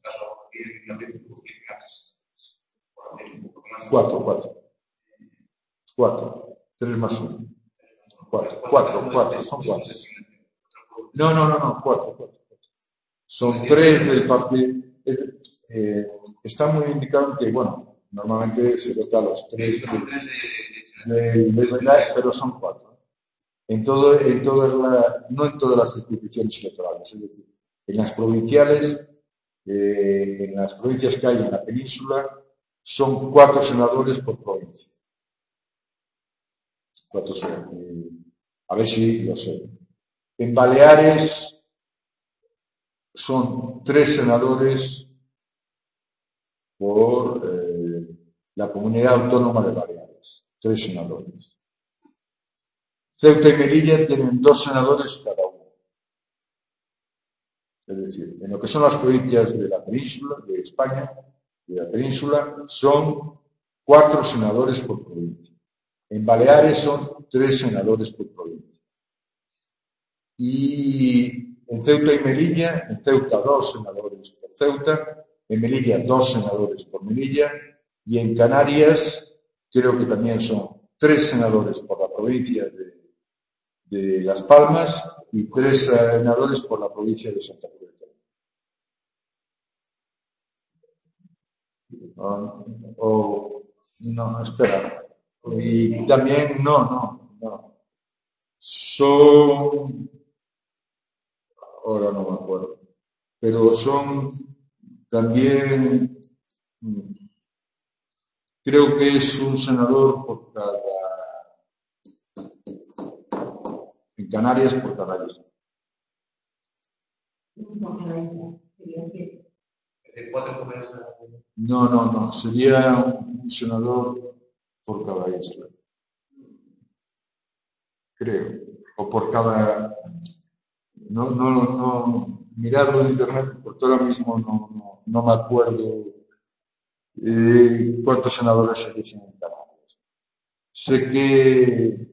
Cuatro, cuatro. Cuatro. Tres más uno. Cuatro, cuatro, cuatro, son cuatro. No, no, no, no, cuatro, cuatro. Son tres del partido. Eh, está muy indicado que, bueno, normalmente se vota a los tres de, de, de verdad, pero son cuatro. En todo, en todas la, no en todas las circunscripciones electorales, es decir, en las provinciales, eh, en las provincias que hay en la península, son cuatro senadores por provincia. Cuatro senadores. A ver si lo sé. En Baleares son tres senadores por eh, la comunidad autónoma de Baleares. Tres senadores. Ceuta y Melilla tienen dos senadores cada uno. Es decir, en lo que son las provincias de la península, de España, de la península, son cuatro senadores por provincia. En Baleares son tres senadores por provincia. Y en Ceuta y Melilla, en Ceuta dos senadores por Ceuta, en Melilla dos senadores por Melilla, y en Canarias creo que también son tres senadores por la provincia de de Las Palmas y tres senadores por la provincia de Santa Cruz. O, o no, espera. Y también, no, no, no. Son, ahora no me acuerdo. pero son también, creo que es un senador por cada, en Canarias por cada isla. No, no, no, sería un senador por cada isla. Creo. O por cada... No, no, no, mirarlo en internet, porque ahora mismo no, no, no me acuerdo eh, cuántos senadores se eligen en Canarias. Sé que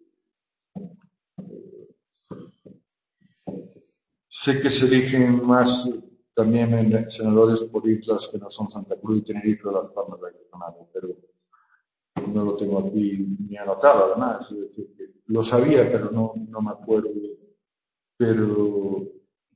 sé que se eligen más eh, también en senadores por islas que no son Santa Cruz y Tenerife o Las Palmas de Gran Canaria, pero no lo tengo aquí ni anotado, además. Es decir, que lo sabía, pero no, no me acuerdo. Pero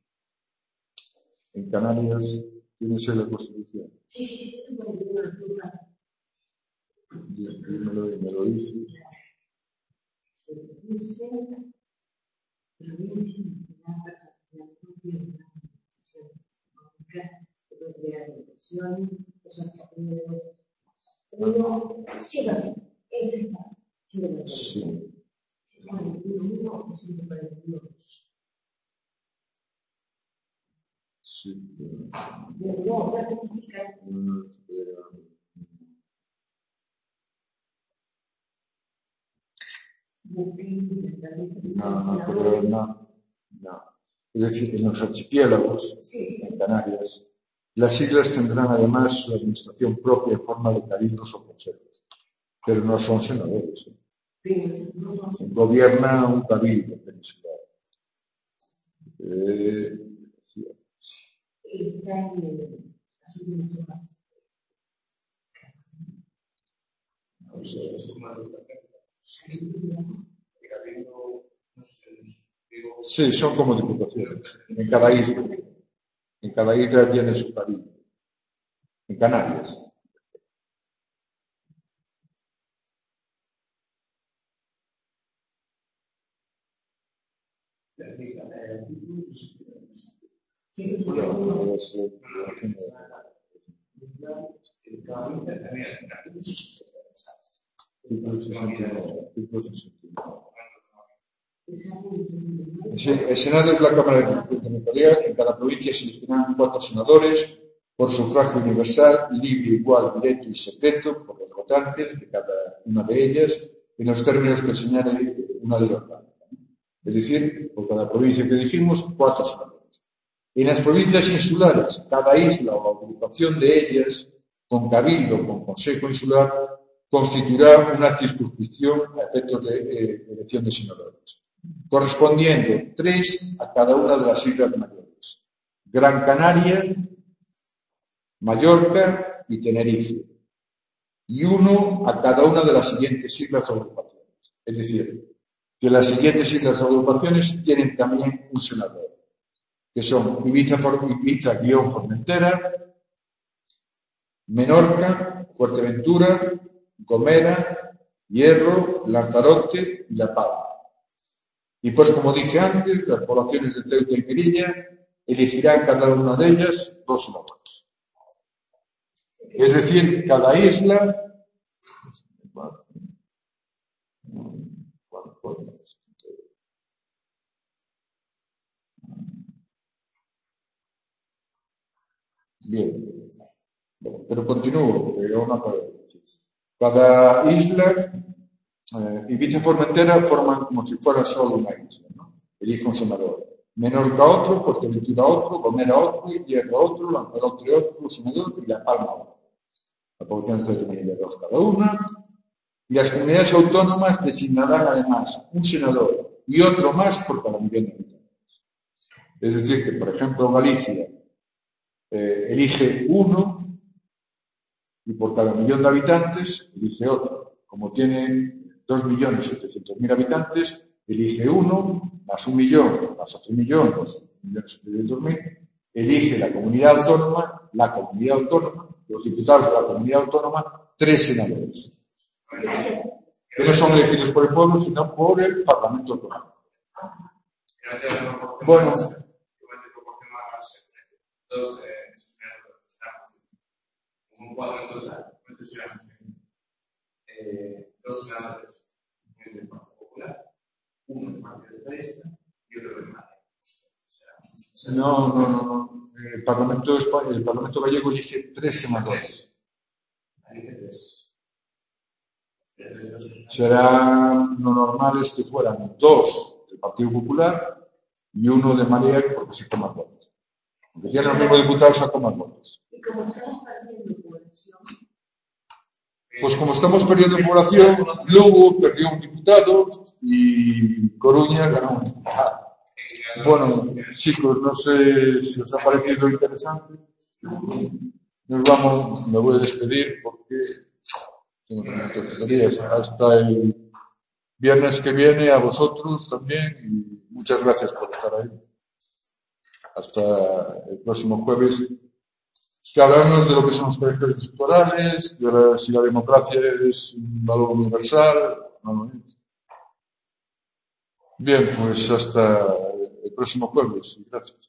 en Canarias tiene que ser la Constitución. Sí, sí, sí, por el Y me lo, me lo dices. Se dice, se dice, la propia se puede crear inversiones, pero sí, así, es esta, sí, de verdad. Sí. Bueno, uno, uno, siempre para el uno, dos. Sí. Pero no, ya especifica. No, espera. No, no, pero no, no. Es decir, en los archipiélagos, sí, sí, sí. en Canarias, las islas tendrán además su administración propia en forma de cabildos o consejos, pero no son senadores. ¿eh? Pero no son Gobierna un cabildo peninsular. Eh, sí. Está en el asunto más. O sea, sí, son como diputaciones. En cada isla. En cada isla tiene su cabildo. En Canarias. No, es, eh, Sí, el Senado es la Cámara de Territorial. En cada provincia se elegirán cuatro senadores por sufragio universal, libre, igual, directo y secreto por los votantes de cada una de ellas en los términos que señale una de las partes. Es decir, por cada provincia que dijimos, cuatro senadores. En las provincias insulares, cada isla o agrupación de ellas, con cabildo o con consejo insular, constituirá una circunscripción a efectos de eh, elección de senadores, correspondiendo tres a cada una de las islas mayores: Gran Canaria, Mallorca y Tenerife, y uno a cada una de las siguientes islas o agrupaciones. Es decir, que las siguientes islas o agrupaciones tienen también un senador, que son Ibiza, Ibiza Formentera, Menorca, Fuerteventura, Gomera, Hierro, Lanzarote y La Palma. Y pues, como dije antes, las poblaciones de Ceuta y Melilla elegirán cada una de ellas dos senadores. Es decir, cada isla bien, pero continúo, porque aún no acabo de decir. Cada isla, eh, Ibiza y Formentera forman como si fuera solo una isla, ¿no? Elige un senador. Menorca otro, Fuerteventura otro, Gomera otro, Hierro otro, Lanzarote otro, senador y La Palma otro. La población de Melilla dos cada una. Y las comunidades autónomas designarán además un senador y otro más por cada millón de habitantes. Es decir, que, por ejemplo, Galicia eh, elige uno y por cada millón de habitantes elige otro. Como tiene dos millones setecientos mil habitantes, elige uno, más un millón, más otro millón, dos millones setecientos mil, elige la comunidad autónoma, la comunidad autónoma, los diputados de la comunidad autónoma, tres senadores. Que no son elegidos por el pueblo, sino por el Parlamento Autonómico. Bueno, dos de senadores, son cuatro en total, eh, dos senadores del Partido Popular, uno del Partido Socialista y otro del Madrid. No, no, no, no. El Parlamento, el Parlamento gallego elige tres senadores. Elige tres. Será lo normal es que fueran dos del Partido Popular y uno de Marea, porque se toma votos. Aunque tiene los mismos diputados, sacó más votos. ¿Y cómo estamos perdiendo población? Pues como estamos perdiendo población, Lugo perdió un diputado y Coruña ganó un diputado. Bueno, chicos, no sé si os ha parecido interesante. Nos vamos, me voy a despedir porque tengo que meter tonterías. Hasta el viernes que viene, a vosotros también, y muchas gracias por estar ahí. Hasta el próximo jueves, que hablarnos de lo que son los colegios electorales, de la, si la democracia es un valor universal, no lo es. Bien, pues hasta el próximo jueves. Gracias.